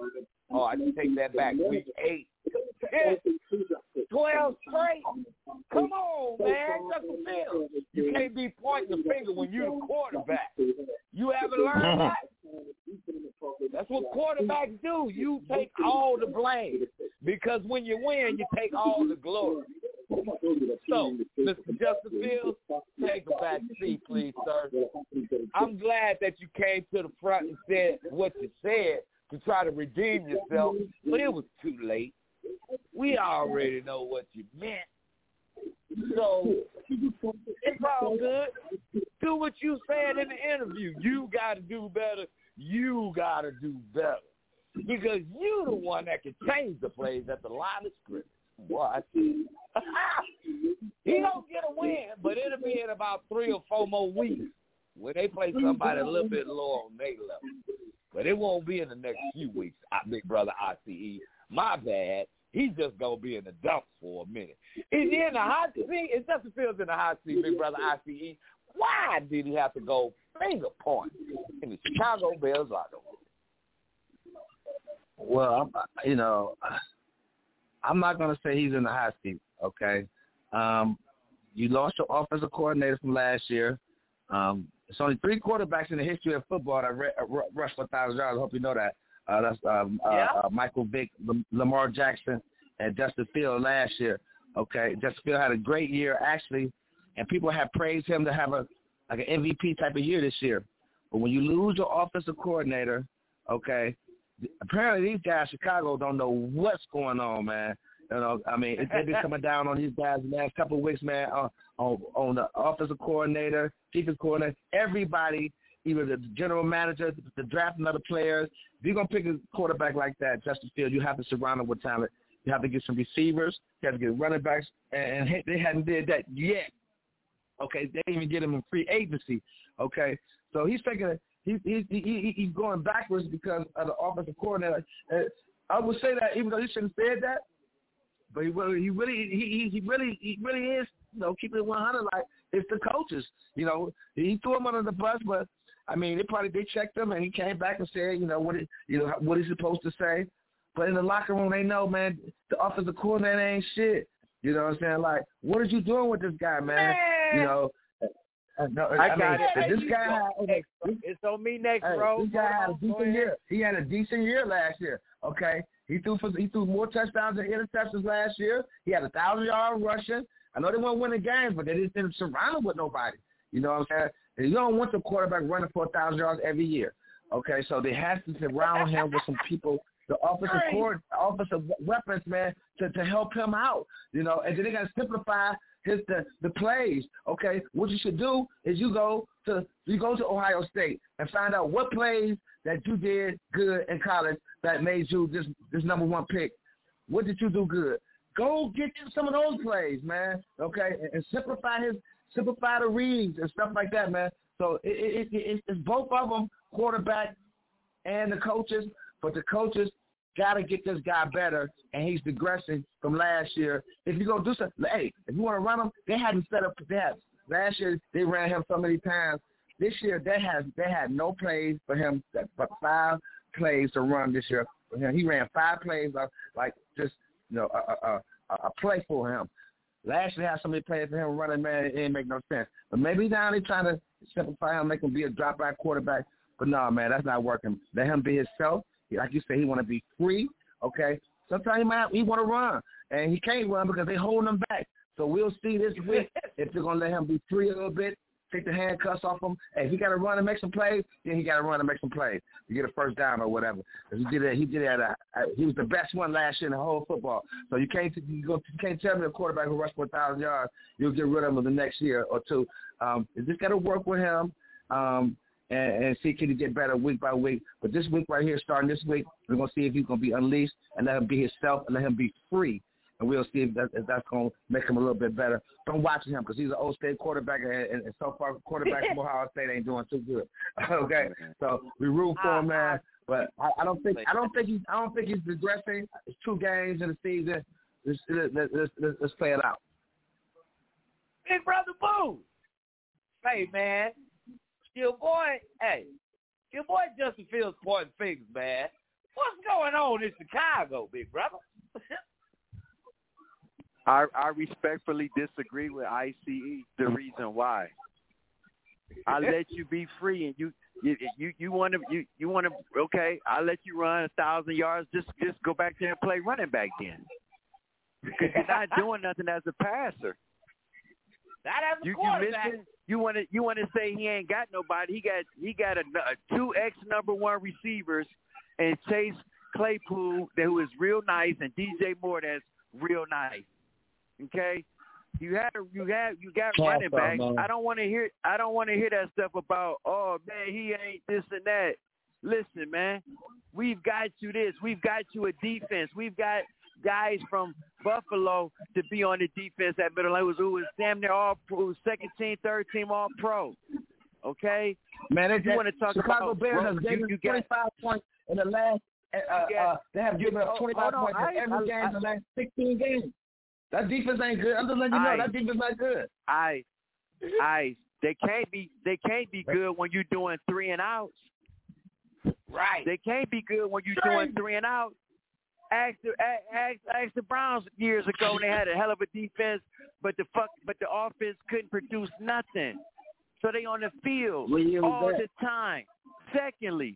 Oh, I can take that back. Week 8. 12 straight. Come on, man. Justin Fields. You can't be pointing the finger when you're the quarterback. You haven't learned that? That's what quarterbacks do. You take all the blame. Because when you win, you take all the glory. So, Mr. Justin Fields, take a back seat, please, sir. I'm glad that you came to the front and said what you said to try to redeem yourself, but it was too late. We already know what you meant. So, it's all good. Do what you said in the interview. You got to do better. You got to do better. Because you the one that can change the plays at the line of scrimmage. What? He don't get a win, but it'll be in about 3 or 4 more weeks when they play somebody a little bit lower on their level. But it won't be in the next few weeks, big brother ICE. My bad. He's just going to be in the dumps for a minute. Is he in the hot seat? Is Justin Fields in the hot seat, big brother ICE? Why did he have to go finger point in the Chicago Bears locker room? Well, I'm not going to say he's in the hot seat, okay? You lost your offensive coordinator from last year. It's only 3 quarterbacks in the history of football that rushed for 1,000 yards. I hope you know that. That's Michael Vick, Lamar Jackson, and Justin Fields last year. Okay, Justin Fields had a great year, actually, and people have praised him to have an MVP type of year this year. But when you lose your offensive coordinator, okay, apparently these guys in Chicago don't know what's going on, man. I mean, they've been coming down on these guys the last couple of weeks, man, on the offensive coordinator, defensive coordinator, everybody, even the general manager, the drafting of the players. If you're going to pick a quarterback like that, Justin Fields, you have to surround him with talent. You have to get some receivers. You have to get running backs, and they hadn't did that yet. Okay, they didn't even get him in free agency. Okay, so he's taking he's going backwards because of the offensive coordinator. I would say that even though he shouldn't have said that, but he really is, keeping it 100. Like, it's the coaches. He threw him under the bus, but I mean, they checked him and he came back and said, what he's supposed to say. But in the locker room, they know, man, the offensive coordinator ain't shit. You know what I'm saying? Like, what are you doing with this guy, man? I got it. This guy, it's on me next, bro. This guy had a decent year. He had a decent year last year. Okay, he threw more touchdowns than interceptions last year. He had 1,000-yard rushing. I know they weren't winning games, but they didn't surround him with nobody. You know what I'm saying? And you don't want the quarterback running for 1,000 yards every year. Okay, so they have to surround him with some people, the offensive weapons, man, to help him out. And then they got to simplify the plays. Okay, what you should do is you go to Ohio State and find out what plays that you did good in college that made you this number 1 pick. What did you do good? Go get some of those plays, man. Okay, and simplify the reads and stuff like that, man. So it's both of them, quarterback and the coaches, but the coaches got to get this guy better, and he's digressing from last year. If you're going to do something, hey, if you want to run him, they hadn't set up that. Last year, they ran him so many times. This year, they had no plays for him, but 5 plays to run this year. He ran 5 plays, like just, a play for him. Last year, they had so many plays for him running, man, it didn't make no sense. But maybe now they're trying to simplify him, make him be a drop-back quarterback. But no, man, that's not working. Let him be himself. Like you said, he want to be free, okay? Sometimes he want to run, and he can't run because they holding him back. So we'll see this week if they're going to let him be free a little bit, take the handcuffs off him. Hey, if he got to run and make some plays, then he got to run and make some plays to get a first down or whatever. He did it. He was the best one last year in the whole football. So you can't tell me a quarterback who rushed for 1,000 yards, you'll get rid of him the next year or two. You just got to work with him. And see can he get better week by week. But this week right here, starting this week, we're going to see if he's going to be unleashed and let him be himself and let him be free. And we'll see if that's going to make him a little bit better. I'm watching him because he's an old state quarterback, and so far quarterback from Ohio State ain't doing too good. Okay, so we root for him, man. But I don't think he's regressing. It's 2 games in the season. Let's play it out. Big brother Boo. Hey, man. Your boy Justin Fields pointing fingers, man. What's going on in Chicago, big brother? I respectfully disagree with ICE. The reason why I let you be free, and you want to okay, I let you run 1,000 yards. Just go back there and play running back then, because you're not doing nothing as a passer. That as a quarterback. You want to say he ain't got nobody? He got a 2X number one receivers, and Chase Claypool who is real nice, and DJ Moore that's real nice. Okay, you got running backs. I don't want to hear that stuff about, oh man, he ain't this and that. Listen, man, we've got you this. We've got you a defense. We've got guys from Buffalo to be on the defense at middle line who was damn near all pro, second team, third team, all pro. Okay, man, you want to talk Chicago about Bears have given 25 points in the last. They have given up 25 points in every game in the last 16 games. That defense ain't good. I'm just letting you know that defense not good. They can't be good when you're doing 3 and outs. Right. They can't be good when you're doing 3 and outs. Ask the Browns years ago when they had a hell of a defense, but the offense couldn't produce nothing. So they on the field all the time. Secondly,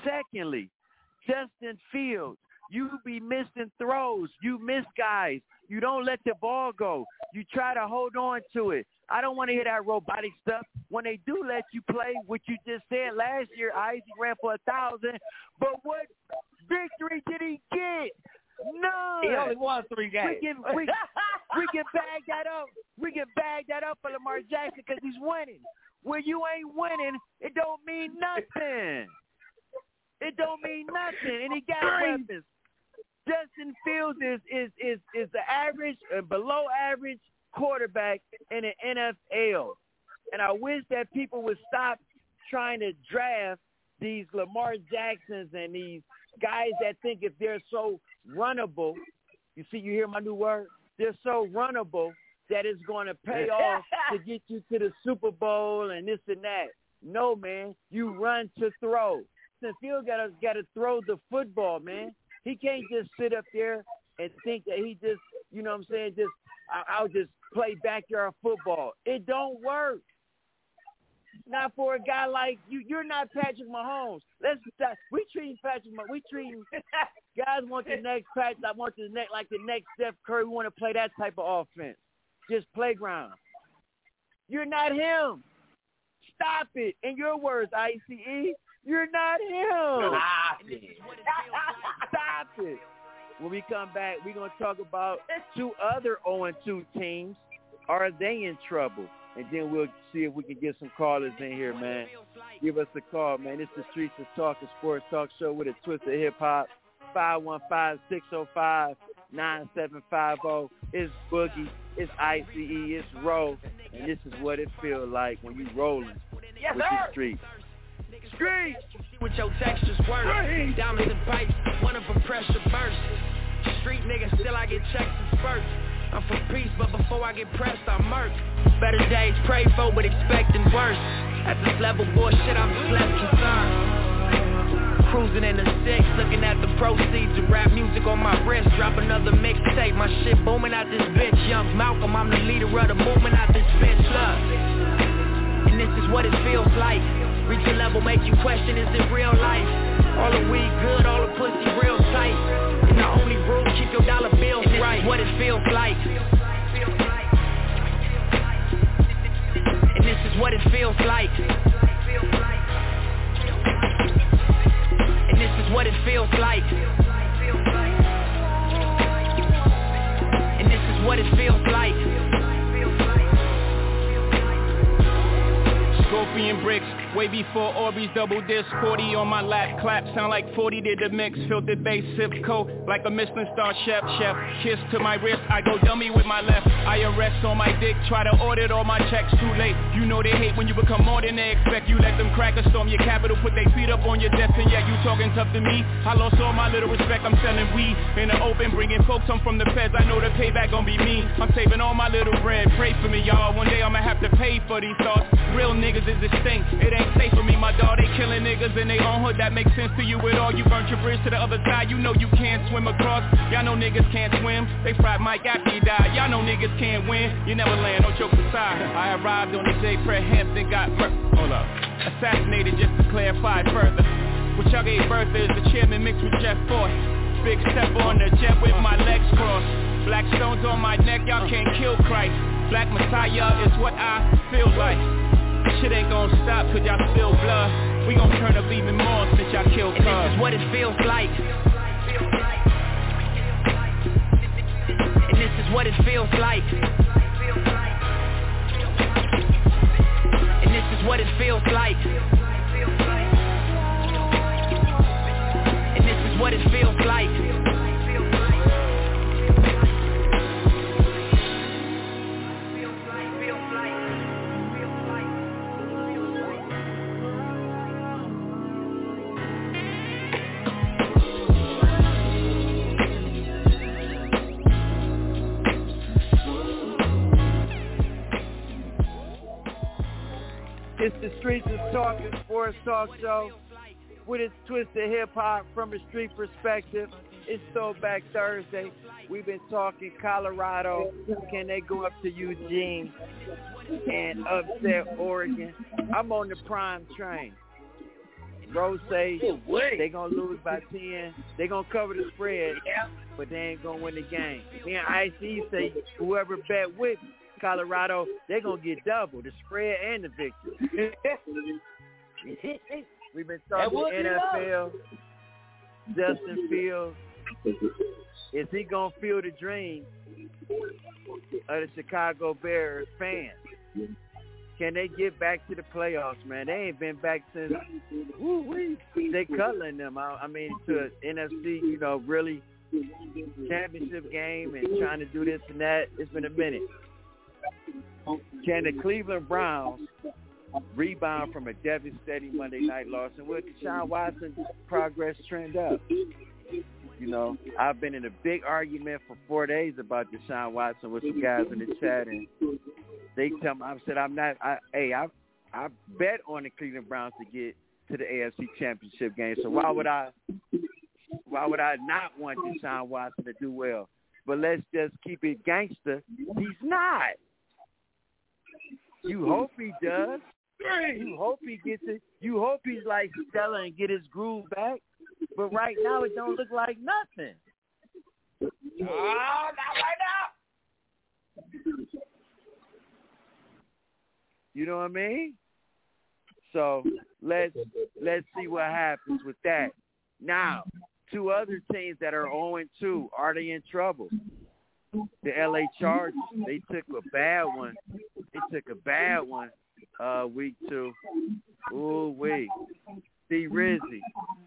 Justin Fields, you be missing throws. You miss guys. You don't let the ball go. You try to hold on to it. I don't want to hear that robotic stuff. When they do let you play, what you just said last year, Isaac ran for 1,000. But what victory did he get? None. He only won 3 games. We can bag that up. We can bag that up for Lamar Jackson because he's winning. When you ain't winning, it don't mean nothing. It don't mean nothing. And he got weapons. Justin Fields is the average and below average quarterback in the NFL. And I wish that people would stop trying to draft these Lamar Jacksons and these guys that think if they're so runnable, you hear my new word? They're so runnable that it's going to pay off to get you to the Super Bowl and this and that. No, man, you run to throw. Justin Fields got to throw the football, man. He can't just sit up there and think that he just, you know what I'm saying, I'll just play backyard football. It don't work. Not for a guy like you. You're not Patrick Mahomes. We treat Patrick Mahomes. We treat guys want the next Patrick. I want the next Steph Curry. We want to play that type of offense. Just playground. You're not him. Stop it. In your words, ICE, you're not him. Stop it. When we come back, we're going to talk about 2 other 0-2 teams. Are they in trouble? And then we'll see if we can get some callers in here, man. Give us a call, man. It's the Streets of Talk, a sports talk show with a twist of hip-hop. 515-605-9750. It's Boogie. It's ICE. It's Roll. And this is what it feels like when you rolling with the streets. Street. With your textures work. Diamonds and pipes, one of them pressure burst. Street nigga, still I get checks and spurts. I'm for peace, but before I get pressed, I'm murked. Better days pray for, but expecting worse. At this level, bullshit, I'm just less concerned. Cruising in the 6, looking at the proceeds of rap music on my wrist. Drop another mixtape, my shit booming out this bitch. Young Malcolm, I'm the leader of the movement out this bitch. Look, and this is what it feels like. Reach a level, make you question, is it real life? All the weed good, all the pussy real tight. And the only rule, keep your dollar bills right. What it feels like. And this is what it feels like. And this is what it feels like. And this is what it feels like. Scorpion bricks, way before Orbeez double disc, 40 on my lap, clap, sound like 40 did the mix, filtered bass, sip coat, like a Michelin star chef, kiss to my wrist, I go dummy with my left, IRS on my dick, try to audit all my checks, too late, you know they hate when you become more than they expect, you let them crackers storm your capital, put their feet up on your desk, and yet you talking tough to me, I lost all my little respect, I'm selling weed, in the open, bringing folks home from the feds, I know the payback gon' be me, I'm saving all my little bread, pray for me y'all, one day I'ma have to pay for these thoughts, real niggas is extinct, it ain't Stay for me, my dog, they killing niggas in their own hood. That makes sense to you at all. You burnt your bridge to the other side. You know you can't swim across. Y'all know niggas can't swim. They fried Mike after he died. Y'all know niggas can't win. You never land on joke aside. I arrived on the J. Fred Hampton, got hold up. Assassinated just to clarify further. What y'all gave birth is the chairman mixed with Jeff Ford. Big step on the jet with my legs crossed. Black stones on my neck, y'all can't kill Christ. Black Messiah is what I feel like. Shit ain't gon' stop cause y'all spill blood. We gon' turn up even more since y'all killed Cuz. And this is what it feels like. And this is what it feels like. And this is what it feels like. And this is what it feels like. It's the Streets is Talking Sports Talk Show with its twisted hip-hop from a street perspective. It's Throwback Thursday. We've been talking Colorado. Can they go up to Eugene and upset Oregon? I'm on the prime train. Rose say they going to lose by 10. They going to cover the spread, but they ain't going to win the game. Me and IC say whoever bet with Colorado, they're going to get double, the spread and the victory. We've been talking NFL. Justin Fields, is he going to feel the dream of the Chicago Bears fans? Can they get back to the playoffs, man? They ain't been back since they cuddling them. I mean, to NFC, you know, really championship game and trying to do this and that. It's been a minute. Can the Cleveland Browns rebound from a devastating Monday night loss? And will Deshaun Watson progress trend up? You know, I've been in a big argument for 4 days about Deshaun Watson with some guys in the chat, and they tell me, I said, I bet on the Cleveland Browns to get to the AFC Championship game. So why would I not want Deshaun Watson to do well? But let's just keep it gangster. He's not. You hope he does. You hope he gets it. You hope he's like Stella and get his groove back. But right now, it don't look like nothing. Oh, not right now. You know what I mean? So let's see what happens with that. Now, two other teams that are 0-2, are they in trouble? The LA Chargers, they took a bad one. Week 2. Ooh wee. See Rizzy.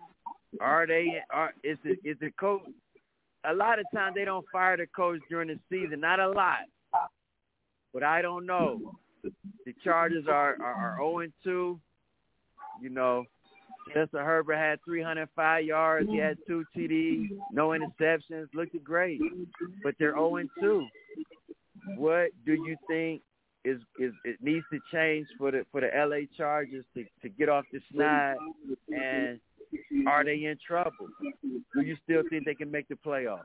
Is the coach? A lot of times they don't fire the coach during the season. Not a lot, but I don't know. The Chargers are 0-2. You know, Justin Herbert had 305 yards. He had 2 TDs, no interceptions. Looked great, but they're 0-2. What do you think is it needs to change for the LA Chargers to get off the snide, and are they in trouble? Do you still think they can make the playoffs?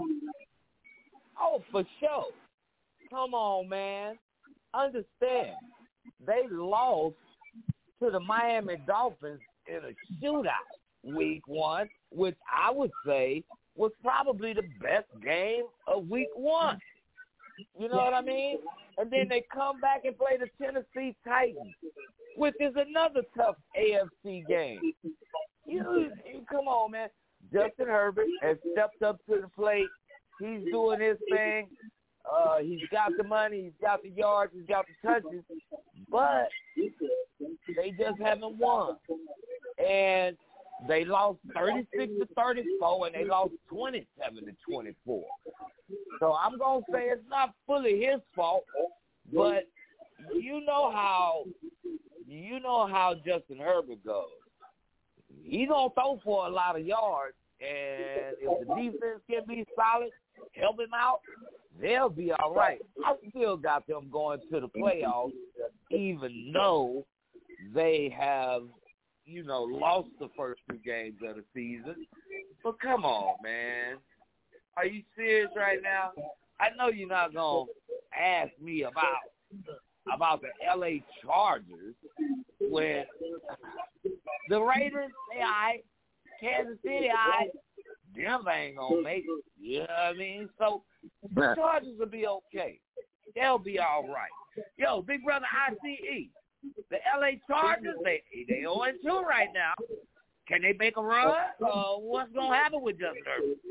Oh, for sure. Come on, man. Understand, they lost to the Miami Dolphins in a shootout week 1, which I would say was probably the best game of week 1. You know what I mean? And then they come back and play the Tennessee Titans, which is another tough AFC game. You come on, man. Justin Herbert has stepped up to the plate. He's doing his thing. He's got the money. He's got the yards. He's got the touches. But they just haven't won. And they lost 36-34, and they lost 27-24. So I'm going to say it's not fully his fault, but you know how Justin Herbert goes. He's going to throw for a lot of yards, and if the defense can be solid, help him out, they'll be all right. I still got them going to the playoffs, even though they have, lost the first 2 games of the season. But come on, man. Are you serious right now? I know you're not going to ask me about the L.A. Chargers when the Raiders, they all right. Kansas City, all right. Denver ain't going to make it. You know what I mean? So the Chargers will be okay. They'll be all right. Yo, big brother ICE, the L.A. Chargers, they 0-2 right now. Can they make a run? What's going to happen with Justin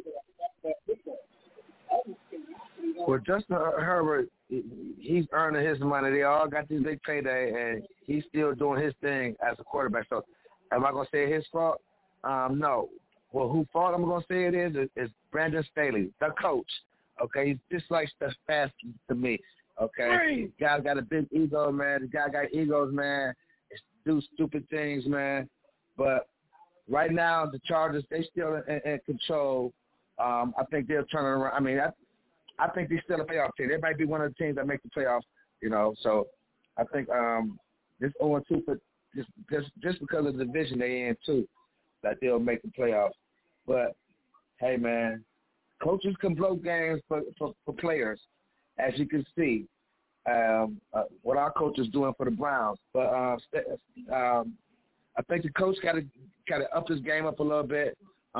Herbert? Well, Justin Herbert, he's earning his money. They all got this big payday, and he's still doing his thing as a quarterback. So am I going to say his fault? No. Well, whose fault I'm going to say it is Brandon Staley, the coach. Okay, he's just like Stefanski to me. Okay, this guy's got a big ego, man. This guy got egos, man. Do stupid things, man. But right now, the Chargers, they still in control. I think they'll turn it around. I mean, I think they're still a playoff team. They might be one of the teams that make the playoffs, So I think this 0-2 for just because of the division they in too, that they'll make the playoffs. But hey, man, coaches can blow games for players, as you can see. What our coach is doing for the Browns, but I think the coach got to up his game up a little bit.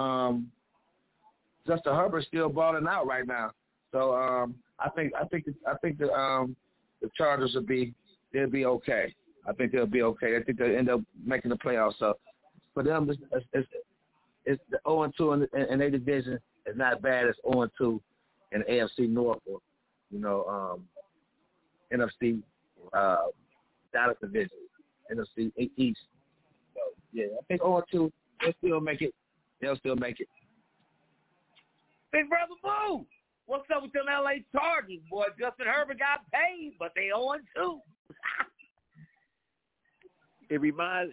Justin Herbert's still balling out right now. So I think the Chargers they'll be okay. I think they'll be okay. I think they'll end up making the playoffs. So for them, it's the 0-2 in their division is not bad as 0-2 in the AFC North or NFC Dallas division, NFC East. So yeah, I think 0-2 they'll still make it. They'll still make it. Big brother Boo, what's up with them L.A. Chargers, boy? Justin Herbert got paid, but they 0-2. It reminds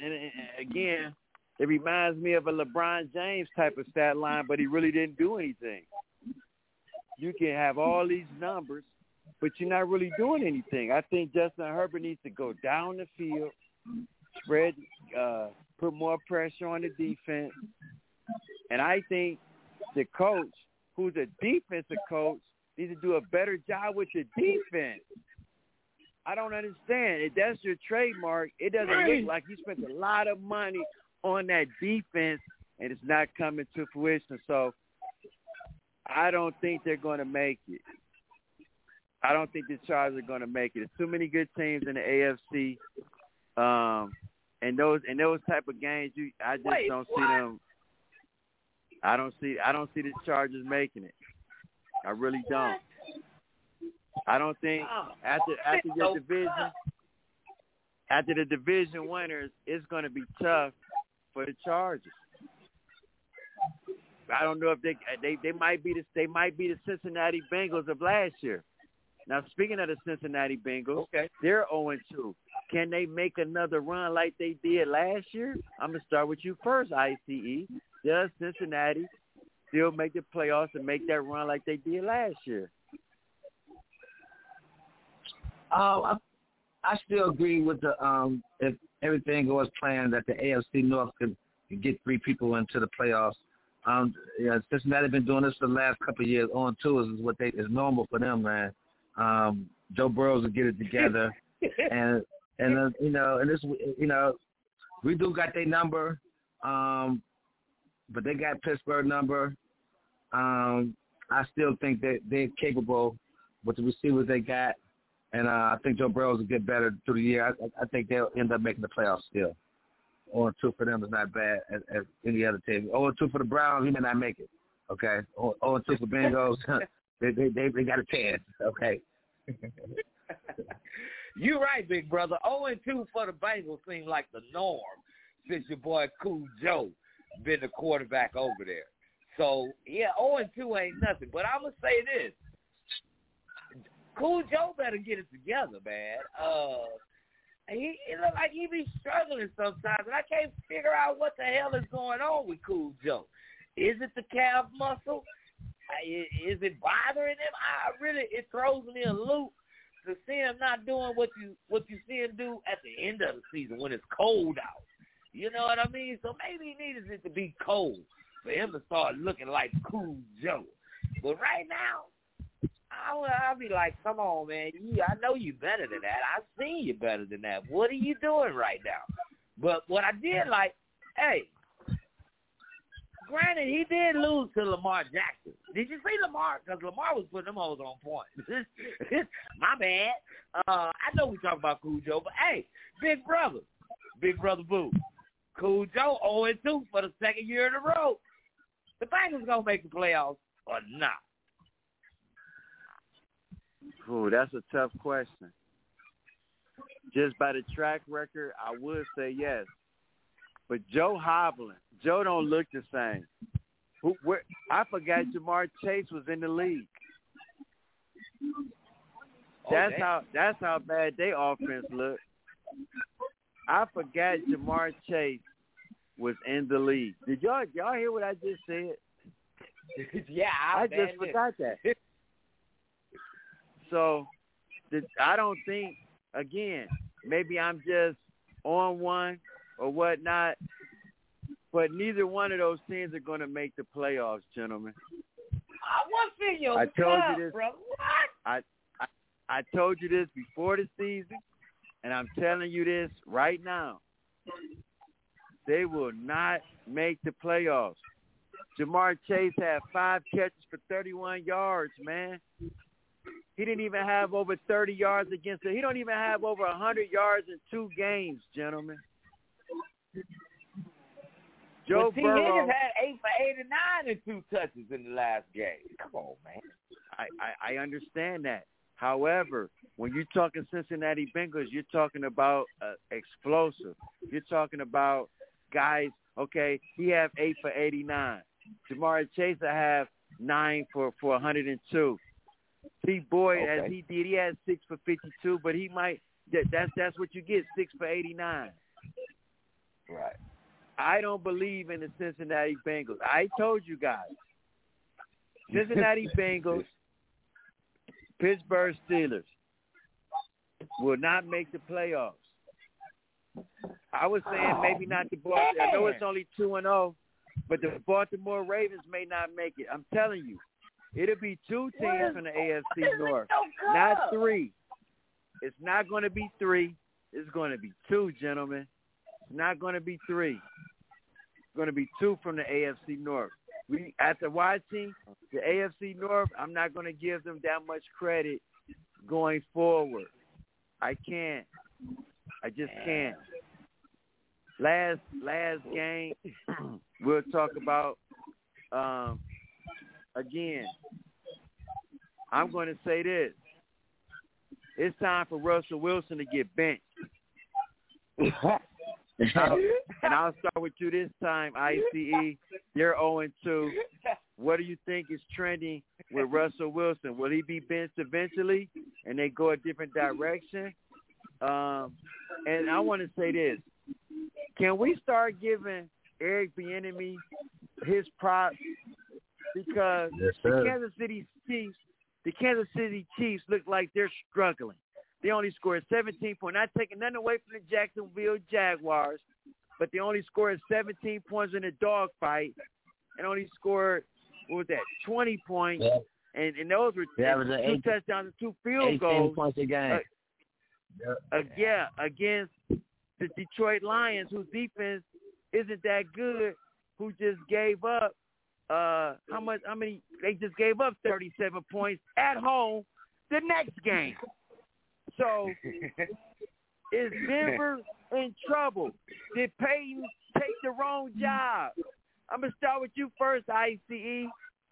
me of a LeBron James type of stat line, but he really didn't do anything. You can have all these numbers, but you're not really doing anything. I think Justin Herbert needs to go down the field, put more pressure on the defense, and I think the coach, who's a defensive coach, needs to do a better job with your defense. I don't understand. If that's your trademark, it doesn't look like you spent a lot of money on that defense, and it's not coming to fruition. So I don't think they're going to make it. I don't think the Chargers are going to make it. There's too many good teams in the AFC, and those type of games, I just don't see them. I don't see the Chargers making it. I really don't. I don't think after the division winners, it's going to be tough for the Chargers. I don't know if they might be the Cincinnati Bengals of last year. Now, speaking of the Cincinnati Bengals, they're 0-2. Can they make another run like they did last year? I'm going to start with you first, ICE. Does Cincinnati still make the playoffs and make that run like they did last year? I still agree with the if everything goes planned that the AFC North could get 3 people into the playoffs. Cincinnati been doing this for the last couple of years. 0-2 is what is normal for them, man. Joe Burrows will get it together, and this we do got their number, but they got Pittsburgh number. I still think that they're capable with the receivers they got. And I think Joe Burrows will get better through the year. I think they'll end up making the playoffs still. 0-2 for them is not bad as any other team. 0-2 for the Browns, we may not make it. Okay, 0-2 for Bengals, they got a chance. Okay. You're right, big brother. 0-2 for the Bengals seems like the norm since your boy Cool Joe been the quarterback over there. So yeah, 0-2 ain't nothing. But I'm gonna say this. Cool Joe better get it together, man. He look like he be struggling sometimes, and I can't figure out what the hell is going on with Cool Joe. Is it the calf muscle? Is it bothering him? It throws me a loop to see him not doing what you see him do at the end of the season when it's cold out. You know what I mean? So maybe he needed it to be cold for him to start looking like Cool Joe. But right now, I'll be like, come on, man. I know you better than that. I've seen you better than that. What are you doing right now? But what I did like, hey, granted, he did lose to Lamar Jackson. Did you see Lamar? Because Lamar was putting them hoes on point. My bad. I know we talk about Cool Joe, but hey, Big Brother Boo. Cool Joe 0-2 for the second year in a row. The Bengals going to make the playoffs or not? Ooh, that's a tough question. Just by the track record, I would say yes. But Joe hobbling. Joe don't look the same. I forgot Jamar Chase was in the league. That's how bad their offense looked. I forgot Jamar Chase was in the league. Did y'all hear what I just said? Yeah, I just forgot that. So I don't think, again, maybe I'm just on one or whatnot, but neither one of those teams are going to make the playoffs, gentlemen. What's in your I told cup, you this, bro? What? I told you this before the season, and I'm telling you this right now. They will not make the playoffs. Jamar Chase had 5 catches for 31 yards, man. He didn't even have over 30 yards against it. He don't even have over 100 yards in 2 games, gentlemen. Joe Burrow. Higgins had 8 for 89 and 2 touches in the last game. Come on, man. I understand that. However, when you're talking Cincinnati Bengals, you're talking about explosive. You're talking about guys, okay, he have 8 for 89. Jamar Chase I have 9 for 102. T. Boyd, okay, as he did, he had 6 for 52, but he might that's what you get, 6 for 89. Right. I don't believe in the Cincinnati Bengals. I told you guys. Cincinnati Bengals, Pittsburgh Steelers will not make the playoffs. I was saying maybe not the Baltimore. I know it's only 2-0, but the Baltimore Ravens may not make it. I'm telling you, it'll be 2 teams from the AFC North, not 3. It's not going to be 3. It's going to be 2, gentlemen. It's not going to be 3. It's going to be 2 from the AFC North. After watching the AFC North, I'm not going to give them that much credit going forward. I can't. I just can't. Last game, we'll talk about, again, I'm going to say this. It's time for Russell Wilson to get benched. And I'll start with you this time, ICE. They're 0-2. What do you think is trending with Russell Wilson? Will he be benched eventually and they go a different direction? And I want to say this. Can we start giving Eric Bieniemy his props? Because the Kansas City Chiefs look like they're struggling. They only scored 17 points. Not taking nothing away from the Jacksonville Jaguars, but they only scored 17 points in a dogfight and only scored, 20 points. Yeah. And those were 2 touchdowns and 2 field goals. 18 points a game. Against the Detroit Lions, whose defense isn't that good, who just gave up they just gave up 37 points at home the next game. So is Denver in trouble? Did Peyton take the wrong job? I'm going to start with you first, ICE.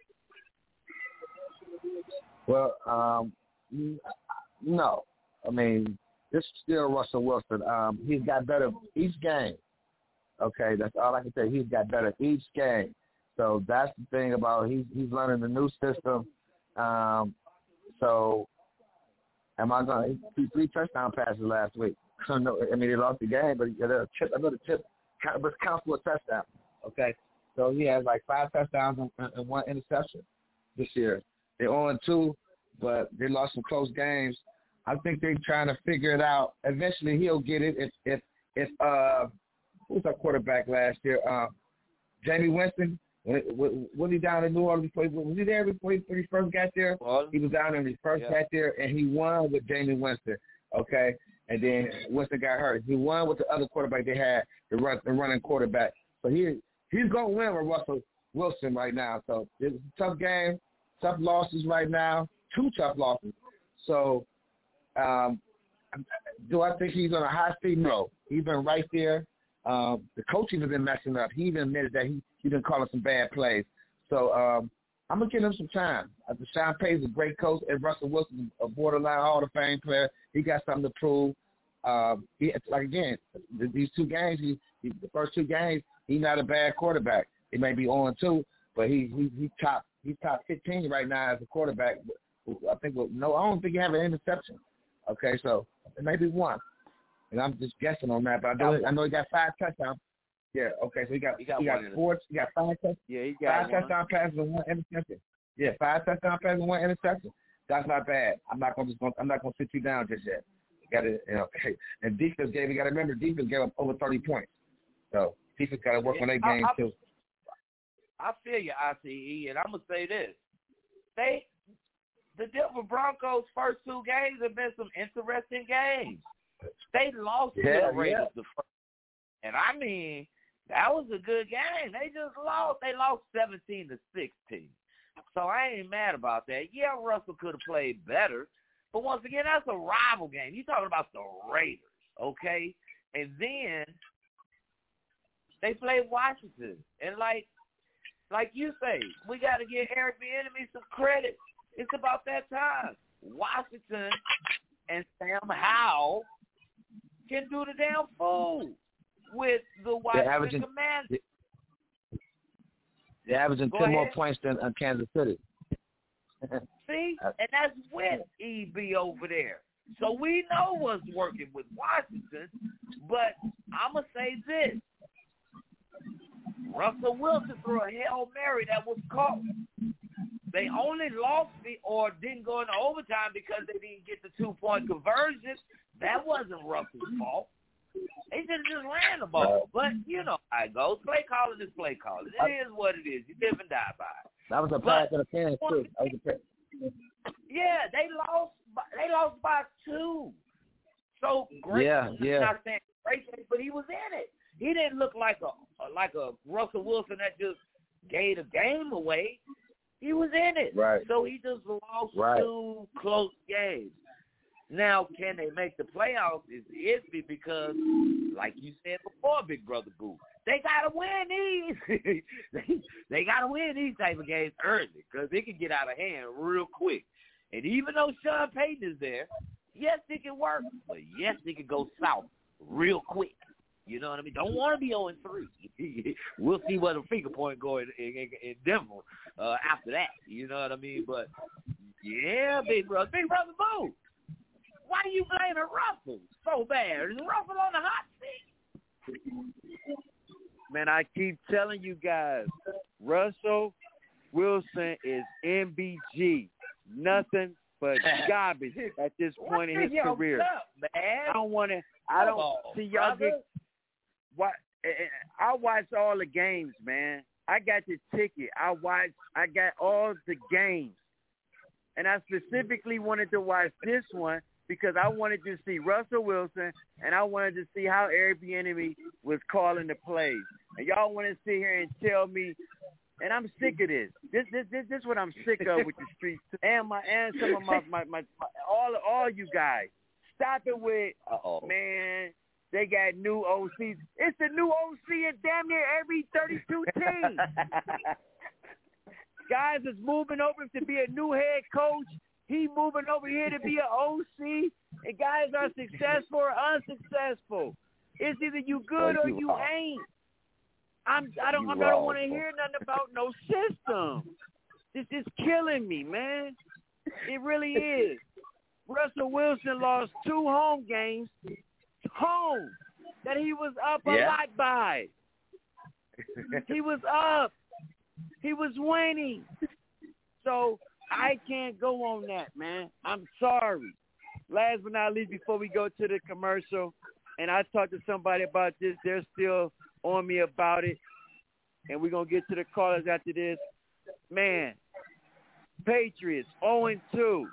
Well, no. I mean, this is still Russell Wilson. He's got better each game. Okay, that's all I can say. He's got better each game. So that's the thing about he's learning the new system. So am I going to 3 touchdown passes last week? No, I mean, they lost the game, but another chip counts for a touchdown. Okay, so he has like 5 touchdowns and 1 interception this year. They're 0-2, but they lost some close games. I think they're trying to figure it out. Eventually, he'll get it. If who was our quarterback last year? Jamie Winston. Was he down in New Orleans before? Was he there before he first got there? Well, he was down there when he first got there, and he won with Jamie Winston. Okay, and then Winston got hurt. He won with the other quarterback they had, the running quarterback. So he's going to win with Russell Wilson right now. So it's a tough game, tough losses right now, 2 tough losses. So do I think he's on a high speed? No. He's been right there. The coach even been messing up. He even admitted that he been calling some bad plays. So I'm going to give him some time. Sean Payton's a great coach, and Russell Wilson's a borderline Hall of Fame player. He got something to prove. These 2 games, the first 2 games, he's not a bad quarterback. He may be 0-2, but he's top 15 right now as a quarterback. I don't think he have an interception. Okay, so it may be 1. And I'm just guessing on that, but I know he got 5 touchdowns. Yeah, okay, so he got 5 touchdowns. Yeah, he got 5 touchdown passes and 1 interception. Yeah, 5 touchdown passes and 1 interception. That's not bad. I'm not gonna sit you down just yet. You got to, okay. And defense game, you got to remember, defense gave up over 30 points. So defense got to work on their game too. I feel you, ICE, and I'm gonna say this: the Denver Broncos' first 2 games have been some interesting games. They lost to the Raiders the first, and I mean that was a good game. They just lost. They lost 17-16. So I ain't mad about that. Yeah, Russell could have played better, but once again, that's a rival game. You're talking about the Raiders, okay? And then they played Washington, and like you say, we got to give Eric Bieniemy some credit. It's about that time. Washington and Sam Howell can do the damn fool with the Washington Commanders. They're averaging 10 more points than Kansas City. See? And that's with EB over there. So we know what's working with Washington, but I'm going to say this. Russell Wilson threw a Hail Mary that was caught. They only lost or didn't go into overtime because they didn't get the 2-point conversion. That wasn't Russell's fault. They just ran the ball. But you know how it goes. Play calling is play calling. It is what it is. You live and die by it. That was a pass interference too. Yeah, they lost by 2. So great. Yeah. Not saying great, but he was in it. He didn't look like a Russell Wilson that just gave the game away. He was in it. Right. So he just lost 2 close games. Now, can they make the playoffs is iffy because, like you said before, Big Brother Boo, they got to win these. they got to win these type of games early because it can get out of hand real quick. And even though Sean Payton is there, yes, it can work, but yes, it can go south real quick. You know what I mean? Don't want to be 0-3. We'll see where the finger point go in Denver after that. You know what I mean? But, yeah, Big Brother Boo. Why are you blaming Russell so bad? Is Russell on the hot seat? Man, I keep telling you guys, Russell Wilson is MBG. Nothing but garbage at this point in his career. I don't see y'all get. I watch all the games, man. I got the ticket. I got all the games, and I specifically wanted to watch this one because I wanted to see Russell Wilson, and I wanted to see how Eric Bieniemy was calling the plays. And y'all want to sit here and tell me, and I'm sick of this. This is what I'm sick of with the streets and some of my all you guys. Stop it with man. They got new OCs. It's a new OC in damn near every 32 teams. Guys is moving over to be a new head coach. He moving over here to be an OC. And guys are successful or unsuccessful. It's either you good or you ain't. I don't want to hear nothing about no system. This is killing me, man. It really is. Russell Wilson lost 2 home games. Home that he was up a lot by. He was up. He was winning. So I can't go on that, man. I'm sorry. last but not least, before we go to the commercial, and I talked to somebody about this, they're still on me about it, and we're going to get to the callers after this. Man, Patriots 0-2.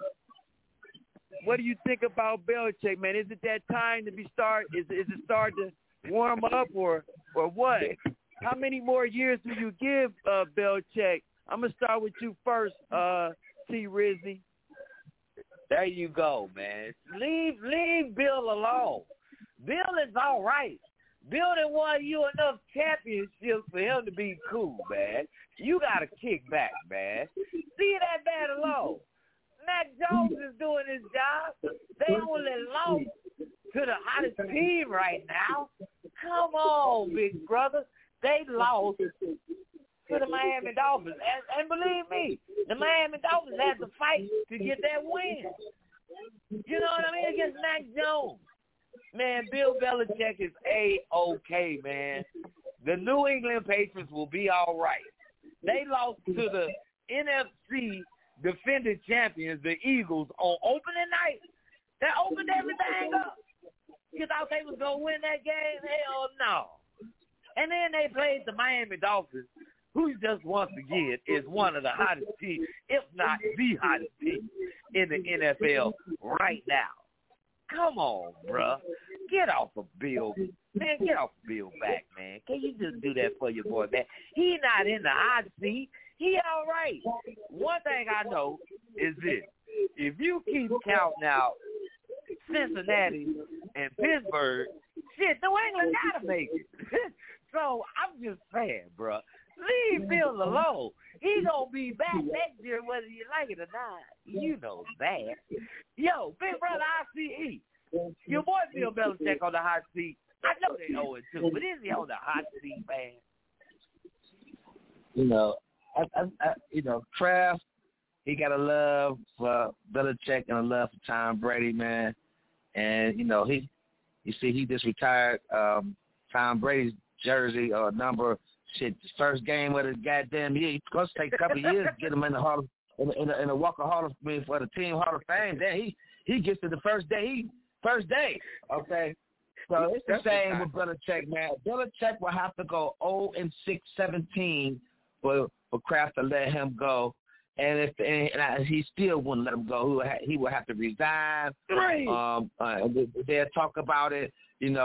What do you think about Belichick, man? Is it that time to be is it start to warm up or what? How many more years do you give Belichick? I'm going to start with you first, T. Rizzy. There you go, man. Leave Bill alone. Bill is all right. Bill done won you enough championships for him to be cool, man. You got to kick back, man. Leave that man alone. Mac Jones is doing his job. They only lost to the hottest team right now. Come on, big brother. They lost to the Miami Dolphins. And believe me, the Miami Dolphins had to fight to get that win. You know what I mean? Against Mac Jones. Man, Bill Belichick is A-OK, man. The New England Patriots will be all right. They lost to the NFC defending champions, the Eagles, on opening night. That opened everything up. You thought they was going to win that game? Hell no. And then they played the Miami Dolphins, who just once again is one of the hottest teams, if not the hottest team in the NFL right now. Come on, bruh. Get off of Bill. Man, get off of Bill back, man. Can you just do that for your boy, man? He not in the hot seat. He all right. One thing I know is this. If you keep counting out Cincinnati and Pittsburgh, shit, New England got to make it. So I'm just saying, bruh. Leave Bill alone. He gonna be back next year whether you like it or not. You know that. Yo, big brother ICE. Your boy Bill Belichick on the hot seat. I know they 0-2, but is he on the hot seat, man? Kraft, he got a love for Belichick and a love for Tom Brady, man. And he just retired Tom Brady's jersey or number. Shit, his first game of the goddamn year. It's supposed to take a couple of years to get him in the Walk of Hall of Fame for the Team Hall of Fame. Then he gets to the first day. Okay, so it's the same with Belichick, man. Belichick will have to go 0-6-17 for Kraft to let him go, and he still wouldn't let him go. He will have to resign. Right. They'll talk about it.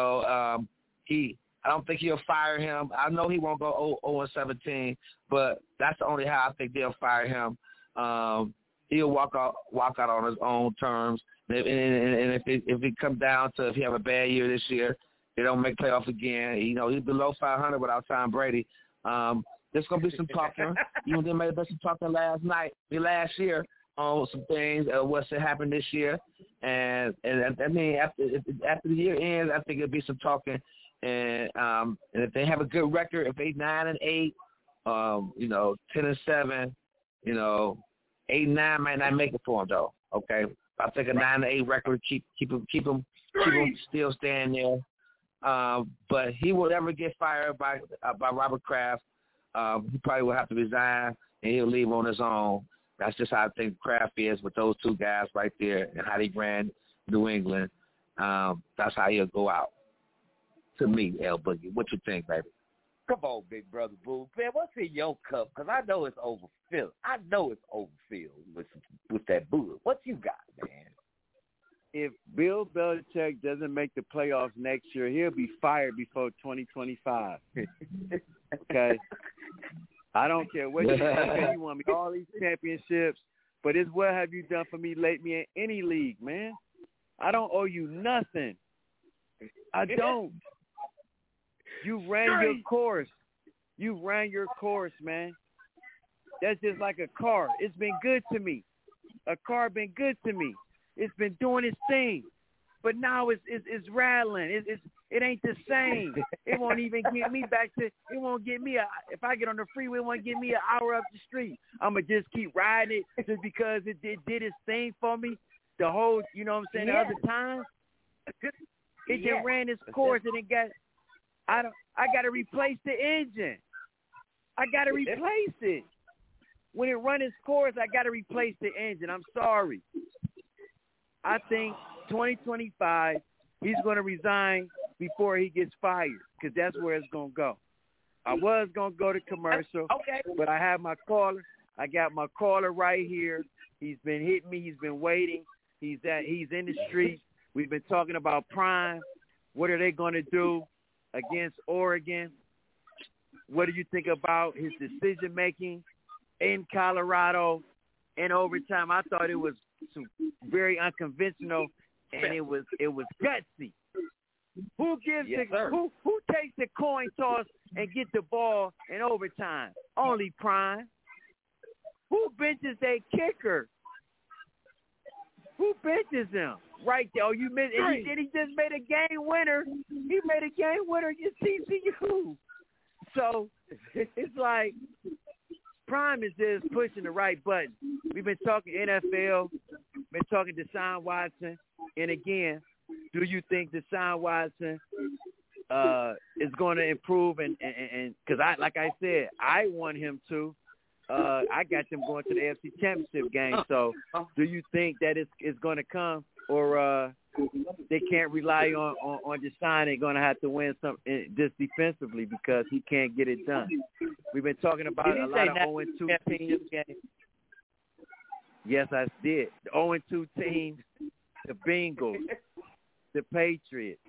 I don't think he'll fire him. I know he won't go 0-17, but that's the only how I think they'll fire him. He'll walk out on his own terms. And if it comes down to if he have a bad year this year, they don't make playoffs again. He's below 500 without Tom Brady. There's gonna be some talking. There may have been some talking last year on some things. What's to happen this year, and I mean after the year ends, I think it'll be some talking. And if they have a good record, if they 9-8, 10-7, 8-9 might not make it for them though. Okay, I think a 9-8 record keep them still staying there. But he will never get fired by Robert Kraft. He probably will have to resign and he'll leave on his own. That's just how I think Kraft is with those two guys right there and how they ran New England. That's how he'll go out. To me, L Boogie. What you think, baby? Come on, big brother Boo. Man, what's in your cup? Because I know it's overfilled. with that Buddha. What you got, man? If Bill Belichick doesn't make the playoffs next year, he'll be fired before 2025. Okay? I don't care what you say. You won me all these championships, but it's what have you done for me lately in any league, man? I don't owe you nothing. I don't. You ran your course. You ran your course, man. That's just like a car. It's been good to me. A car been good to me. It's been doing its thing. But now it's rattling. It ain't the same. It won't even get me back to. It won't get me if I get on the freeway, it won't get me an hour up the street. I'ma just keep riding it just because it did its thing for me. The whole, you know what I'm saying? The other times, it just ran its course and it got. I got to replace the engine. I got to replace it. When it run its course, I got to replace the engine. I'm sorry. I think 2025, he's going to resign before he gets fired because that's where it's going to go. I was going to go to commercial, but I have my caller. I got my caller right here. He's been hitting me. He's been waiting. He's in the street. We've been talking about Prime. What are they going to do against Oregon? What do you think about his decision-making in Colorado in overtime? I thought it was very unconventional, and it was gutsy. Who takes the coin toss and get the ball in overtime? Only Prime. Who benches their kicker? Who benches him? Right there. Oh, you missed. And he just made a game winner. He made a game winner against TCU. So it's like Prime is just pushing the right button. We've been talking NFL, been talking Deshaun Watson, and again, do you think Deshaun Watson is going to improve? And because like I said, I want him to. I got them going to the AFC Championship game. So, do you think that it's going to come, or they can't rely on Deshaun? They're going to have to win something just defensively because he can't get it done. We've been talking about a lot of 0-2 teams. Yes, I did. The 0-2 teams, the Bengals, the Patriots.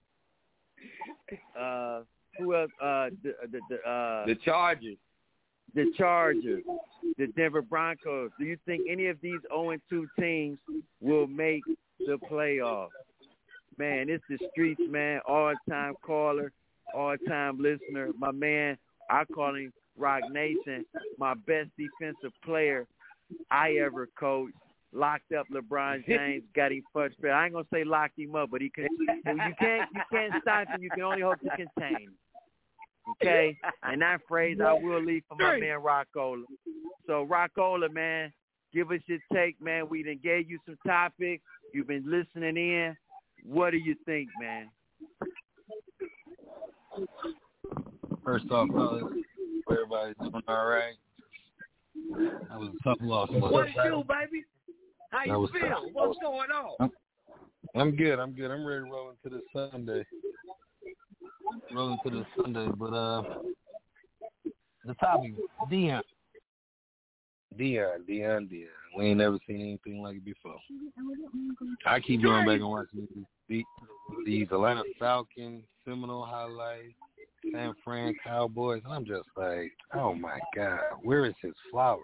Who else? The Chargers. The Chargers, the Denver Broncos. Do you think any of these 0-2 teams will make the playoffs? Man, it's the streets, man. All-time caller, all-time listener. My man, I call him Rock Nation, my best defensive player I ever coached. Locked up LeBron James, got him first. I ain't gonna say locked him up, but you can't stop him. You can only hope to contain him. Okay, and that phrase I will leave for my man Rockola. So Rockola, man, give us your take, man. We done gave you some topics. You've been listening in. What do you think, man? First off, fellas, everybody's doing all right. That was a tough loss. What's you, baby? How you feel? Tough. What's going on? I'm good. I'm ready to roll into this Sunday. But the topic, Deion. We ain't never seen anything like it before. I keep going back and watching these Atlanta Falcons, Seminole highlights, San Fran Cowboys, and I'm just like, oh my God, where is his flowers?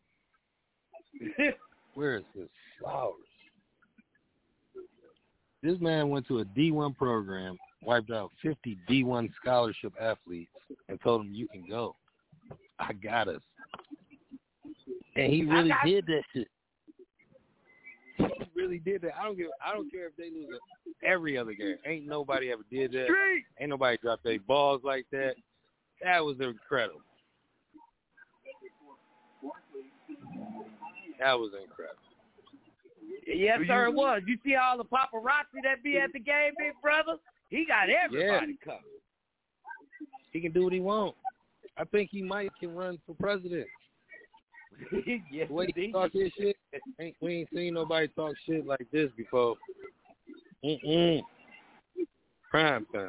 Where is his flowers? This man went to a D1 program, wiped out 50 D1 scholarship athletes, and told them, you can go. I got us. And he really did that shit. He really did that. I don't care if they lose every other game. Ain't nobody ever did that. Ain't nobody dropped their balls like that. That was incredible. That was incredible. Yes, sir, it was. You see all the paparazzi that be at the game, big brother? He got everybody covered. He can do what he wants. I think he can run for president. Yes, the way he talk his shit, we ain't seen nobody talk shit like this before. Prime time.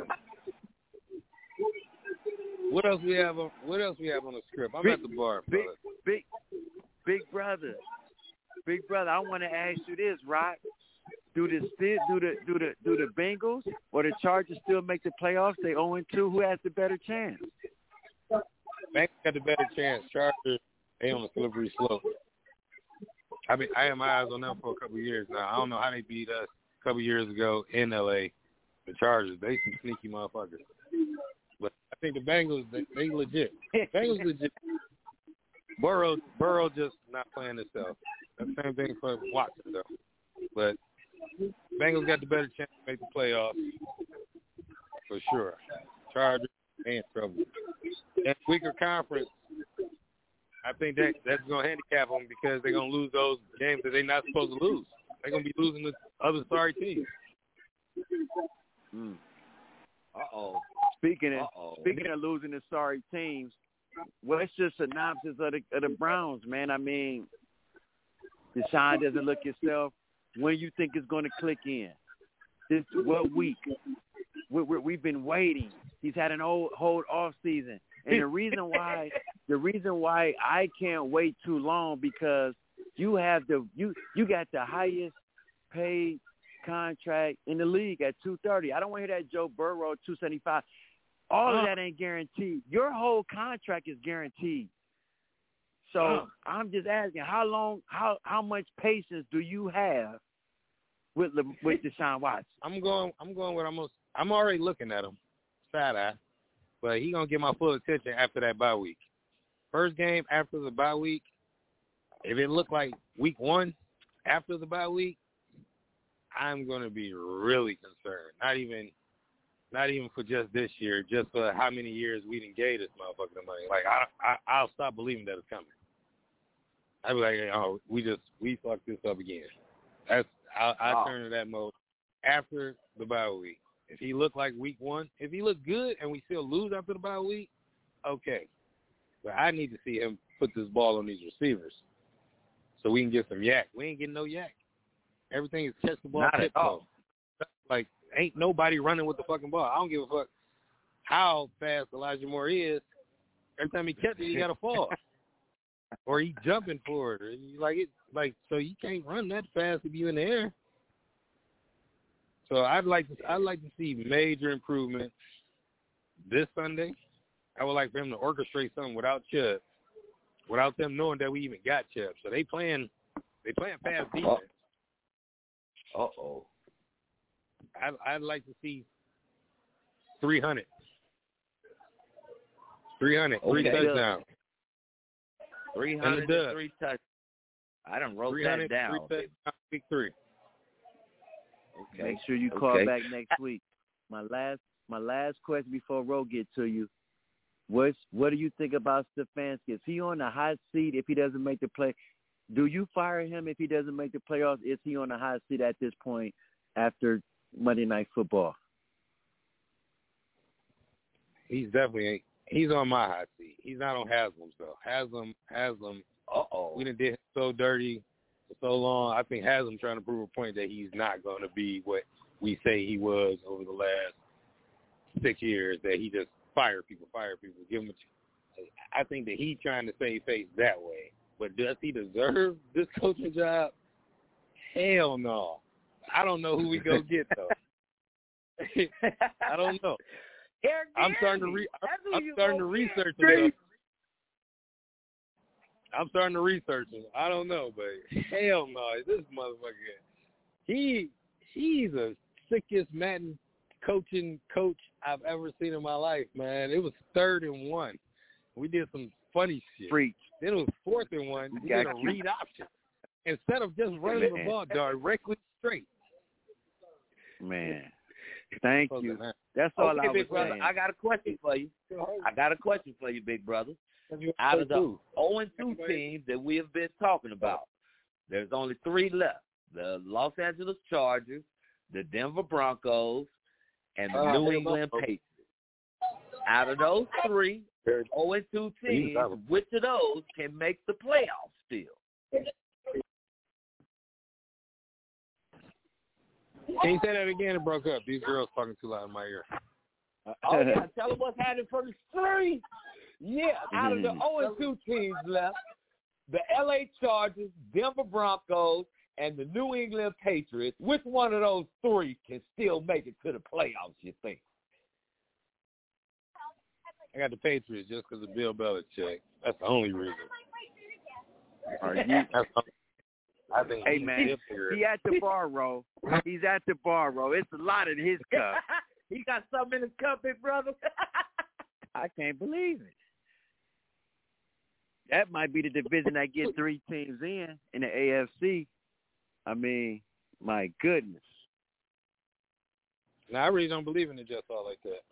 What else we have on the script? I'm at the bar, brother. Big brother, I want to ask you this, Rock. Do the Bengals or the Chargers still make the playoffs? They 0-2. Who has the better chance? Bengals got the better chance. Chargers, they on a slippery slope. I mean, I had my eyes on them for a couple of years now. I don't know how they beat us a couple of years ago in L.A. The Chargers, they some sneaky motherfuckers. But I think the Bengals, they legit. Bengals legit. Burrow just not playing himself. That's the same thing for Watson, though. But Bengals got the better chance to make the playoffs for sure. Chargers ain't in trouble. And weaker conference, I think that's going to handicap them because they're going to lose those games that they're not supposed to lose. They're going to be losing to other sorry teams. Uh-oh. Speaking of losing to sorry teams, what's your synopsis of the Browns, man? I mean, Deshaun doesn't look himself. When you think it's going to click in? what week? We've been waiting. He's had an whole off season, and the reason why I can't wait too long because you got the highest paid contract in the league at $230. I don't want to hear that Joe Burrow $275. All of that ain't guaranteed. Your whole contract is guaranteed. So I'm just asking, how much patience do you have with Deshaun Watson? I'm going with I'm already looking at him, side eye, but he gonna get my full attention after that bye week. First game after the bye week, if it looked like week 1 after the bye week, I'm gonna be really concerned. Not even for just this year, just for how many years we done gave this motherfucker the money. Like I'll stop believing that it's coming. I'll be like, oh, we fucked this up again. I turn to that mode after the bye week. If he looked like week 1, if he looked good and we still lose after the bye week, okay. But I need to see him put this ball on these receivers so we can get some yak. We ain't getting no yak. Everything is catch the ball, Not at all. Like, ain't nobody running with the fucking ball. I don't give a fuck how fast Elijah Moore is. Every time he catches it, he got to fall. Or he jumping for it. Or so you can't run that fast if you in the air. So I'd like to see major improvement this Sunday. I would like for him to orchestrate something without Chubb, without them knowing that we even got Chubb. So they playing fast defense. Uh-oh. I'd like to see 300. 300, Okay. 3 touchdowns. 300 and 3 touchdowns. I done wrote that down. 3 touchdowns, week 3. Okay. Make sure you call back next week. My last question before Ro get to you. What do you think about Stefanski? Is he on the hot seat if he doesn't make the play? Do you fire him if he doesn't make the playoffs? Is he on the hot seat at this point after Monday Night Football? He's on my hot seat. He's not on Haslam's though. Haslam. We done did him so dirty for so long. I think Haslam trying to prove a point that he's not going to be what we say he was over the last 6 years. That he just fire people, give him I think that he's trying to save face that way. But does he deserve this coaching job? Hell no. I don't know who we go get though. I don't know. I'm starting to research him. I'm starting to research him. I don't know, but hell no, this motherfucker. He's the sickest Madden coaching coach I've ever seen in my life, man. It was 3rd and 1. We did some funny shit. Freak. Then it was 4th and 1. We did a read option instead of just running the ball directly straight. Man, thank you. That's all I was big brother. saying. I got a question for you. Big brother. Out of the 0-2 teams that we have been talking about, there's only 3 left. The Los Angeles Chargers, the Denver Broncos, and the New England Patriots. Out of those 3 0-2 teams, which of those can make the playoffs still? Can you say that again? It broke up. These girls talking too loud in my ear. Oh, yeah. Tell them what's happening for the 3. Yeah, out of the 0-2 teams left, the L.A. Chargers, Denver Broncos, and the New England Patriots, which one of those 3 can still make it to the playoffs, you think? I got the Patriots just because of Bill Belichick. That's the only reason. I think hey, man, he at the bar, Ro. He's at the bar, Ro. It's a lot in his cup. He got something in his cup, big brother. I can't believe it. That might be the division that gets 3 teams in the AFC. I mean, my goodness. Now, I really don't believe in it just all like that.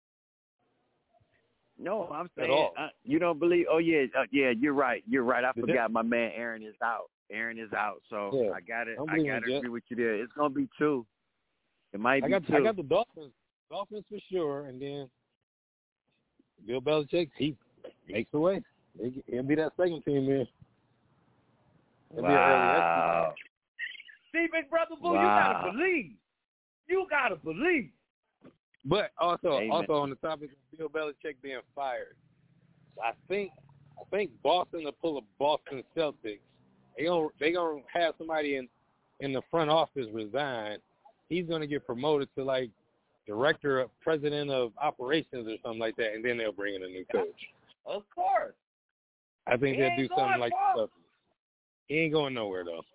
No, I'm saying you don't believe. Oh yeah, you're right. I forgot my man Aaron is out. So yeah, I got to agree with you there. It's gonna be 2. It might be 2. I got the Dolphins for sure, and then Bill Belichick, he makes the way. He'll be that second team there. Wow. See, big brother Boo, you gotta believe. You gotta believe. But also Amen. on the topic of Bill Belichick being fired, I think Boston will pull a Boston Celtics. They gonna have somebody in the front office resign. He's gonna get promoted to like president of operations or something like that, and then they'll bring in a new coach. Of course. I think they'll do something like that. He ain't going nowhere though.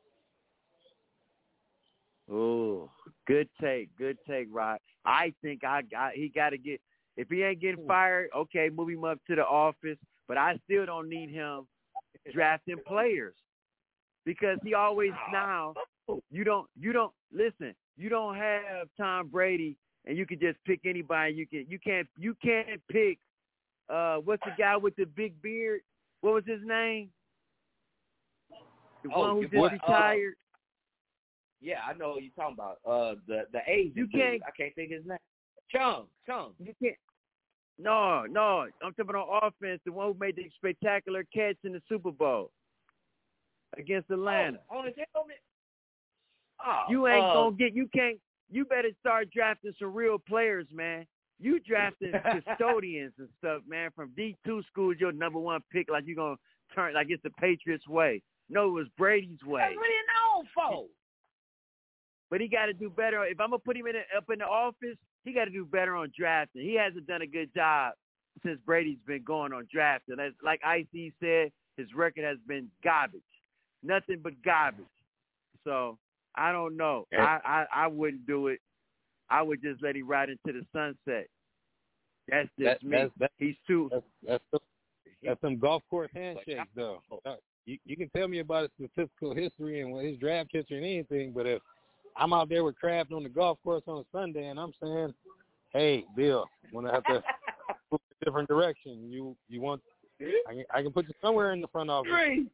Oh, good take, Rod. I think he got to get. If he ain't getting fired, okay, move him up to the office. But I still don't need him drafting players because he always now. You don't listen. You don't have Tom Brady, and you can just pick anybody. You can't pick. What's the guy with the big beard? What was his name? The one who just retired. Yeah, I know what you're talking about. The Asian You can't. dude. I can't think his name. Chung. You can't. No. I'm talking about offense. The one who made the spectacular catch in the Super Bowl against Atlanta. On his helmet. Oh, You ain't gonna get. You can't. You better start drafting some real players, man. You drafting custodians and stuff, man, from D2 schools. Your number one pick, like you gonna turn like it's the Patriots way. No, it was Brady's way. That's what he known for. But he got to do better. If I'm going to put him up in the office, he got to do better on drafting. He hasn't done a good job since Brady's been going on drafting. Like IC said, his record has been garbage. Nothing but garbage. So, I don't know. I wouldn't do it. I would just let him ride into the sunset. That's just me. He's too. That's some golf course handshakes, though. You can tell me about his statistical history and his draft history and anything, but if I'm out there with Kraft on the golf course on Sunday, and I'm saying, "Hey, Bill, I'm gonna have to move a different direction. You want? I can put you somewhere in the front office."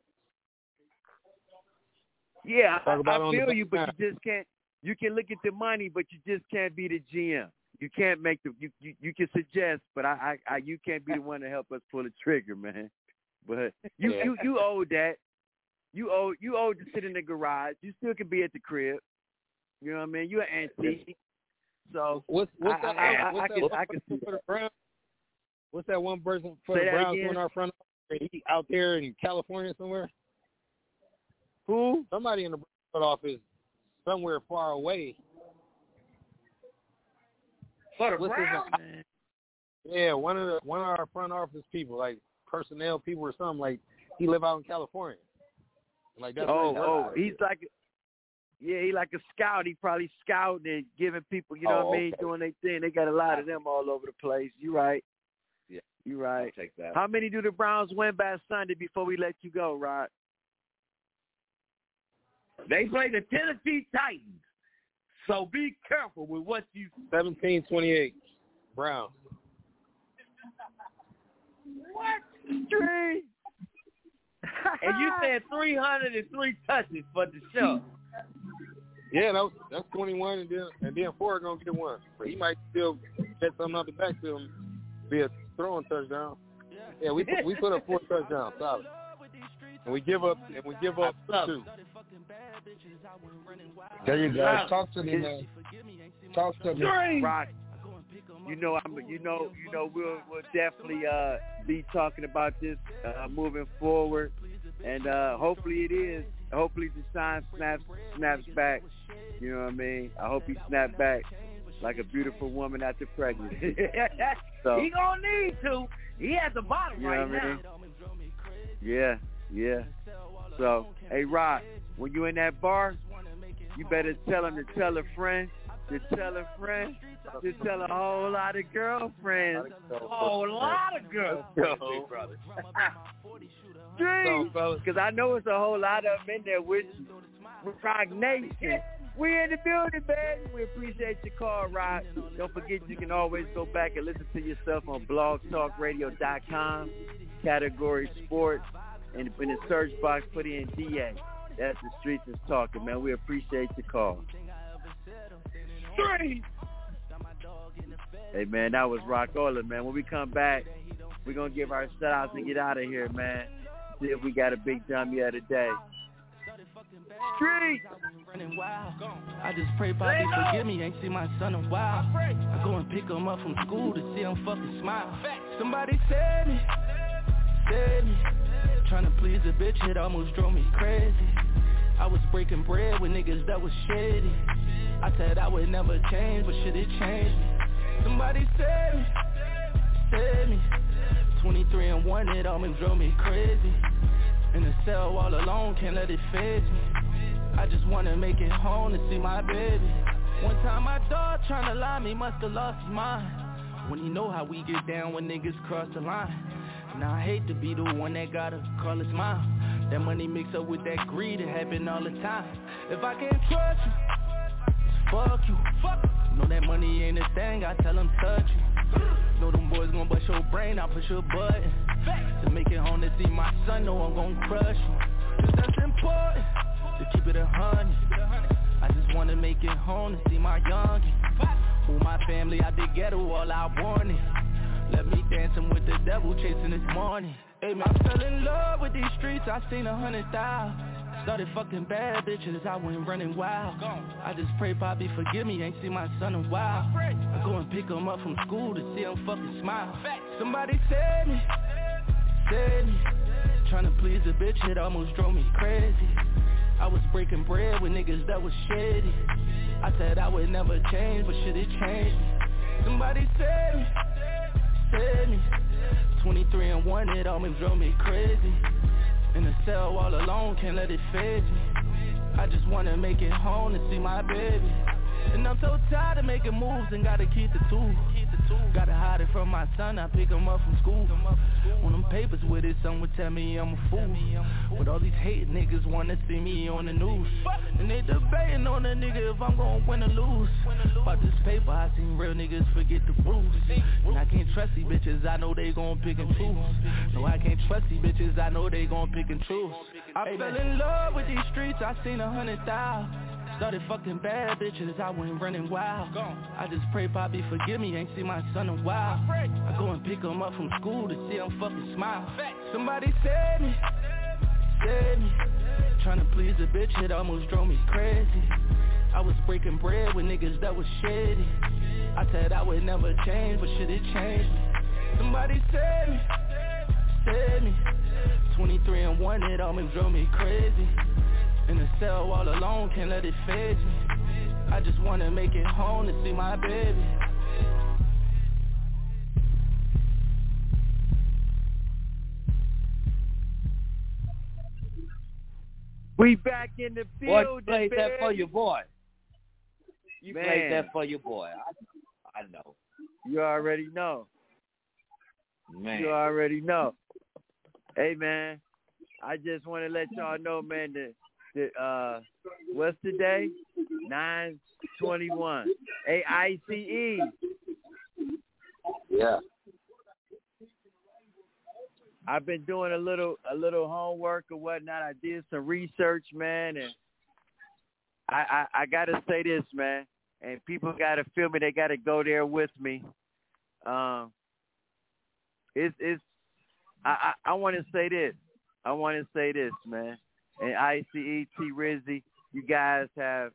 Yeah, I feel you, but you just can't. You can look at the money, but you just can't be the GM. You can't make the. You can suggest, but you can't be the one to help us pull the trigger, man. But you owe that. You owe to sit in the garage. You still can be at the crib. You know what I mean? You're an antique. So what's that one person for the Browns in our front office? He out there in California somewhere? Who? Somebody in the front office somewhere far away. For the Browns? Yeah, one of our front office people, like personnel people or something, like he live out in California. Like that's he's like he like a scout. He probably scouting and giving people, you know what I mean, doing their thing. They got a lot of them all over the place. You right. Yeah. You right. I'll take that. How many do the Browns win by Sunday before we let you go, Rod? They play the Tennessee Titans. So be careful with what you 17-28 Browns. What? Three. And you said 303 touches for the show. Yeah, that's 21, and then Ford gonna get one, but he might still get something out the back to him, be a throwing touchdown. Yeah, we put up 4 touchdowns, solid, and we give up 2. There you go. Talk to me, man. Talk to me. Rock. You know we'll definitely be talking about this moving forward, and hopefully Deshaun snaps back. You know what I mean? I hope he snaps back like a beautiful woman after pregnancy. So, he gonna need to. He at the bottom right now. Yeah. So, hey, Rod, when you in that bar, you better tell him to tell a friend, to tell a friend, to tell a whole lot of girlfriends. A whole lot of girlfriends, big brother. Because I know it's a whole lot of them in there with Rock Nation. We in the building, man. We appreciate your call, Rock. Don't forget you can always go back and listen to yourself on blogtalkradio.com, category sports, and in the search box, put in DA. That's the streets is talking, man. We appreciate your call. 3. Hey, man, that was Rockola, man. When we come back, we're going to give our shout-outs and get out of here, man. See if we got a big dummy of the day. Street. Running wild. I just pray Bobby forgive me, ain't see my son in a while. I go and pick him up from school to see him fucking smile. Somebody save me. Tryna please a bitch, it almost drove me crazy. I was breaking bread with niggas that was shady. I said I would never change, but shit, it changed me. Somebody save me. 23 and 1, it almost drove me crazy. In the cell all alone, can't let it phase me. I just wanna make it home to see my baby. One time my dog tryna lie me, must've lost his mind. When he know how we get down when niggas cross the line. Now I hate to be the one that gotta call his mom. That money mixed up with that greed, it happen all the time. If I can't trust you, fuck you. Know that money ain't a thing, I tell them touch you. Know them boys gon' bust your brain, I push your button. To make it home to see my son, know I'm gon' crush you. Cause that's important, to keep it 100. I just wanna make it home to see my youngin'. Move my family out the ghetto, all I wanted. Let me dancing with the devil, chasing this morning. Hey man, I fell in love with these streets, I seen 100,000. Started fucking bad bitches, I went running wild. I just pray Bobby forgive me, ain't see my son in a while. I go and pick him up from school to see him fucking smile. Somebody save me. Tryna please a bitch, it almost drove me crazy. I was breaking bread with niggas that was shady. I said I would never change, but shit, it changed me. Somebody save me. 23 and 1, it almost drove me crazy. In the cell all alone, can't let it phase me. I just wanna make it home to see my baby. And I'm so tired of making moves and gotta keep the tool. Gotta hide it from my son, I pick him up from school. On them papers with it, some would tell me I'm a fool. But all these hate niggas wanna see me on the news. And they debating on a nigga if I'm gon' win or lose. About this paper, I seen real niggas forget the rules. And I can't trust these bitches, I know they gon' pick and choose. No, I can't trust these bitches, I know they gon' pick and choose. I fell in love with these streets, I seen 100,000. Started fucking bad bitches, I went running wild. I just pray Bobby forgive me, ain't see my son in a while. I go and pick him up from school to see him fucking smile. Somebody save me. Tryna please a bitch, it almost drove me crazy. I was breaking bread with niggas that was shady. I said I would never change, but shit, it changed me. Somebody save me. 23 and 1, it almost drove me crazy. In the cell all alone, can't let it phase me. I just wanna make it home to see my baby. We back in the field. Boy, you played that for your boy. You Man. played that for your boy. I know. You already know. Man. You already know. Hey, man, I just want to let y'all know, man, that what's today? 9/21. AICE. Yeah. I've been doing a little homework or whatnot. I did some research, man, and I gotta say this, man, and people gotta feel me. They gotta go there with me. I want to say this. Man. And ICE, T Rizzy, you guys have,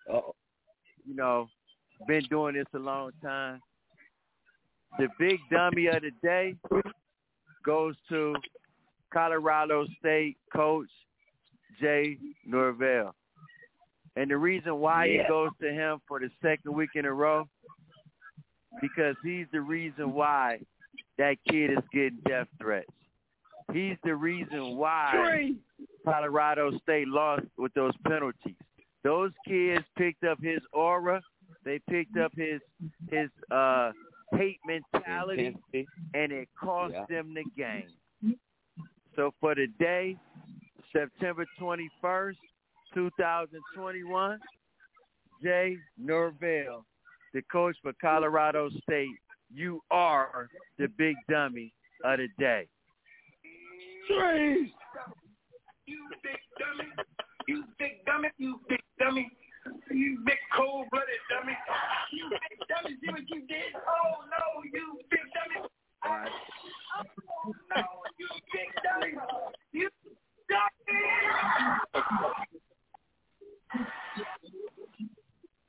been doing this a long time. The big dummy of the day goes to Colorado State coach Jay Norvell. And the reason why he goes to him for the second week in a row, because he's the reason why that kid is getting death threats. He's the reason why Colorado State lost with those penalties. Those kids picked up his aura. They picked up his hate mentality, and it cost them the game. So for the day, September 21st, 2021, Jay Norvell, the coach for Colorado State, you are the big dummy of the day. Trace! You big dummy. You big dummy. You big dummy. You big cold-blooded dummy. You big dummy. See what you did? Oh, no, you big dummy. Oh, no, you big dummy. You dummy.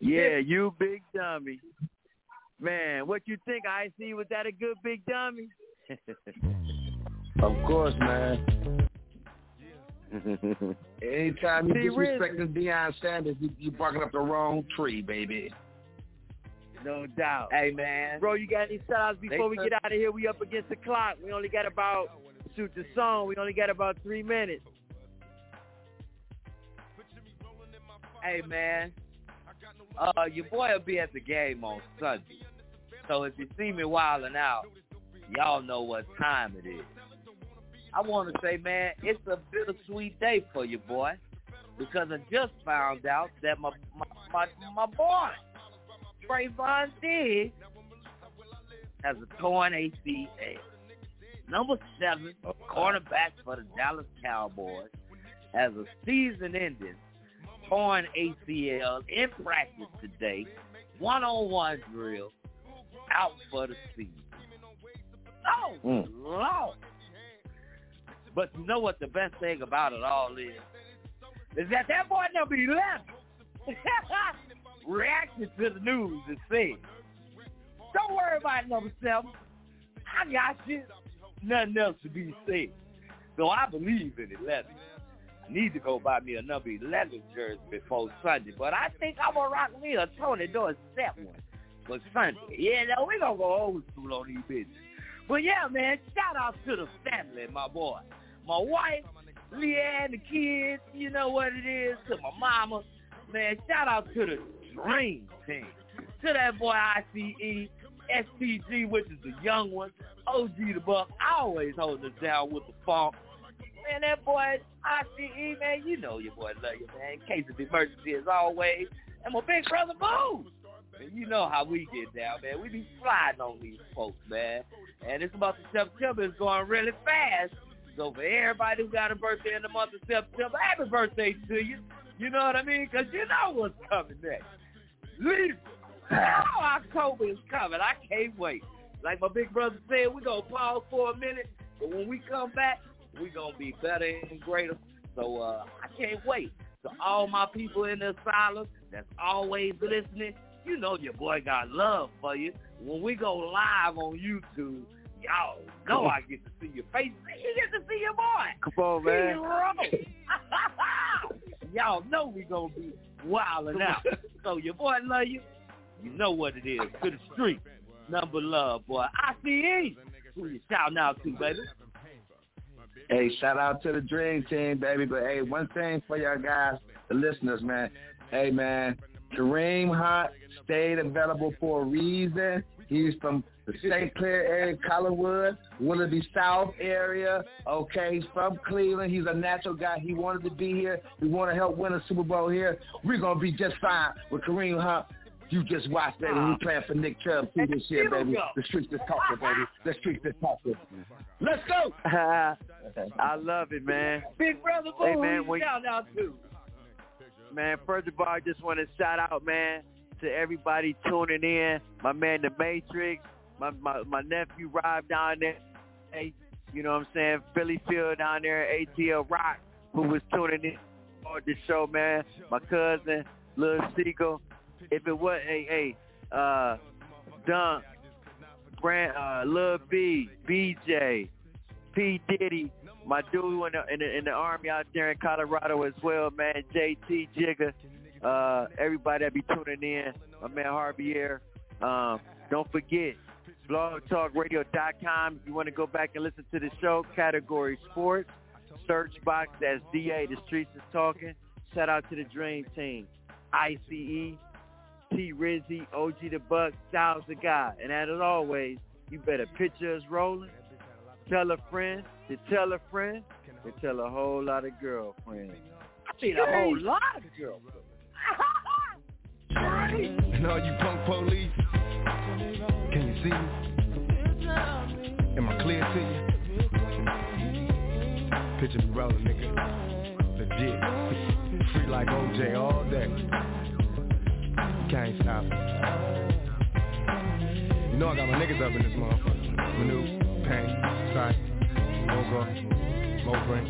Yeah, you big dummy. Man, what you think, IC? Was that a good big dummy? Of course, man. Anytime you disrespecting Deion Sanders, you barking up the wrong tree, baby. No doubt. Hey, man. Bro, you got any shout-outs before we get out of here? We up against the clock. We only got about, shoot the song, we only got about 3 minutes. Hey, man. Your boy will be at the game on Sunday. So if you see me wilding out, y'all know what time it is. I want to say, man, it's a bittersweet day for you, boy, because I just found out that my boy, Trayvon Diggs, has a torn ACL. Number 7, cornerback for the Dallas Cowboys, has a season-ending torn ACL in practice today, one-on-one drill, out for the season. Oh, Lord. But you know what the best thing about it all is that boy number 11 reacted to the news and said, don't worry about number 7. I got you. Nothing else to be said. So I believe in 11. I need to go buy me a number 11 jersey before Sunday, but I think I'm going to rock me a Tony Dorsett one for Sunday. Yeah, no, we're going to go old school on these bitches. But yeah, man, shout out to the family, my boy. My wife, Leanne, the kids, you know what it is, to my mama. Man, shout out to the Dream Team. To that boy ICE, STG, which is the young one, OG the Buck, always holding us down with the funk. Man, that boy ICE, man, you know your boy love you, man. In case of emergency as always. And my big brother Boo. And you know how we get down, man. We be sliding on these folks, man. And it's about the September. It's going really fast. So for everybody who got a birthday in the month of September, happy birthday to you. You know what I mean? Because you know what's coming next. Leave. Oh, October is coming. I can't wait. Like my big brother said, we're going to pause for a minute. But when we come back, we're going to be better and greater. So I can't wait. To all my people in the asylum that's always listening, you know your boy got love for you. When we go live on YouTube, y'all know I get to see your face. You get to see your boy. Come on, man. Y'all know we going to be wilding out. So your boy love you. You know what it is. To the street. Number love, boy. ICE. Who you shouting out to, baby? Hey, shout out to the Dream Team, baby. But, hey, one thing for y'all guys, the listeners, man. Hey, man, Kareem Hunt stayed available for a reason. He's from the St. Clair area, Collinwood, Willoughby South area. Okay, he's from Cleveland. He's a natural guy. He wanted to be here. We want to help win a Super Bowl here. We're going to be just fine with Kareem Hunt. You just watch, baby. We're playing for Nick Chubb too this year, baby. The streets is talking, baby. The streets is talking. Let's go. I love it, man. Big brother, boy, hey, man, shout out to. Man, first of all, I just want to shout out, man, to everybody tuning in. My man, The Matrix. My nephew, Rob, down there. Hey, you know what I'm saying? Philly Field down there, ATL Rock, who was tuning in on the show, man. My cousin, Lil Seagull. If it was, Dunk, Grant, Lil B, BJ, P. Diddy, my dude in the Army out there in Colorado as well, man, JT Jigga, everybody that be tuning in, my man Harvier. Don't forget, blogtalkradio.com. If you want to go back and listen to the show, category sports, search box, that's DA, the streets is talking. Shout out to the Dream Team, ICE, T. Rizzy, OG the Buck, Styles the Guy. And as always, you better picture us rolling, tell a friend, to tell a friend, to tell a whole lot of girlfriends. I seen a whole lot of girlfriends. And all you punk police, can you see me? Am I clear to you? Picture me rolling, nigga. Legit. Free like OJ all day. Can't stop it. You know I got my niggas up in this motherfucker. Manu, Pain, Sight, Mogo, Mobrin.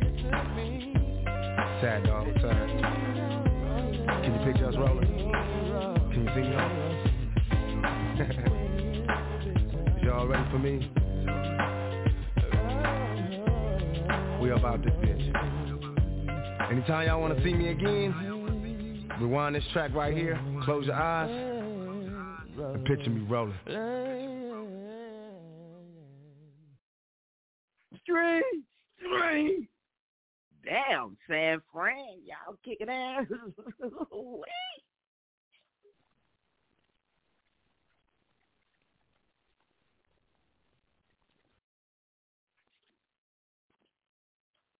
Sad dog, sad. Can you picture us rolling? see me home. Y'all ready for me? We about this bitch. Anytime y'all want to see me again, rewind this track right here, close your eyes, and picture me rolling. Street. Damn, San Fran, y'all kicking ass.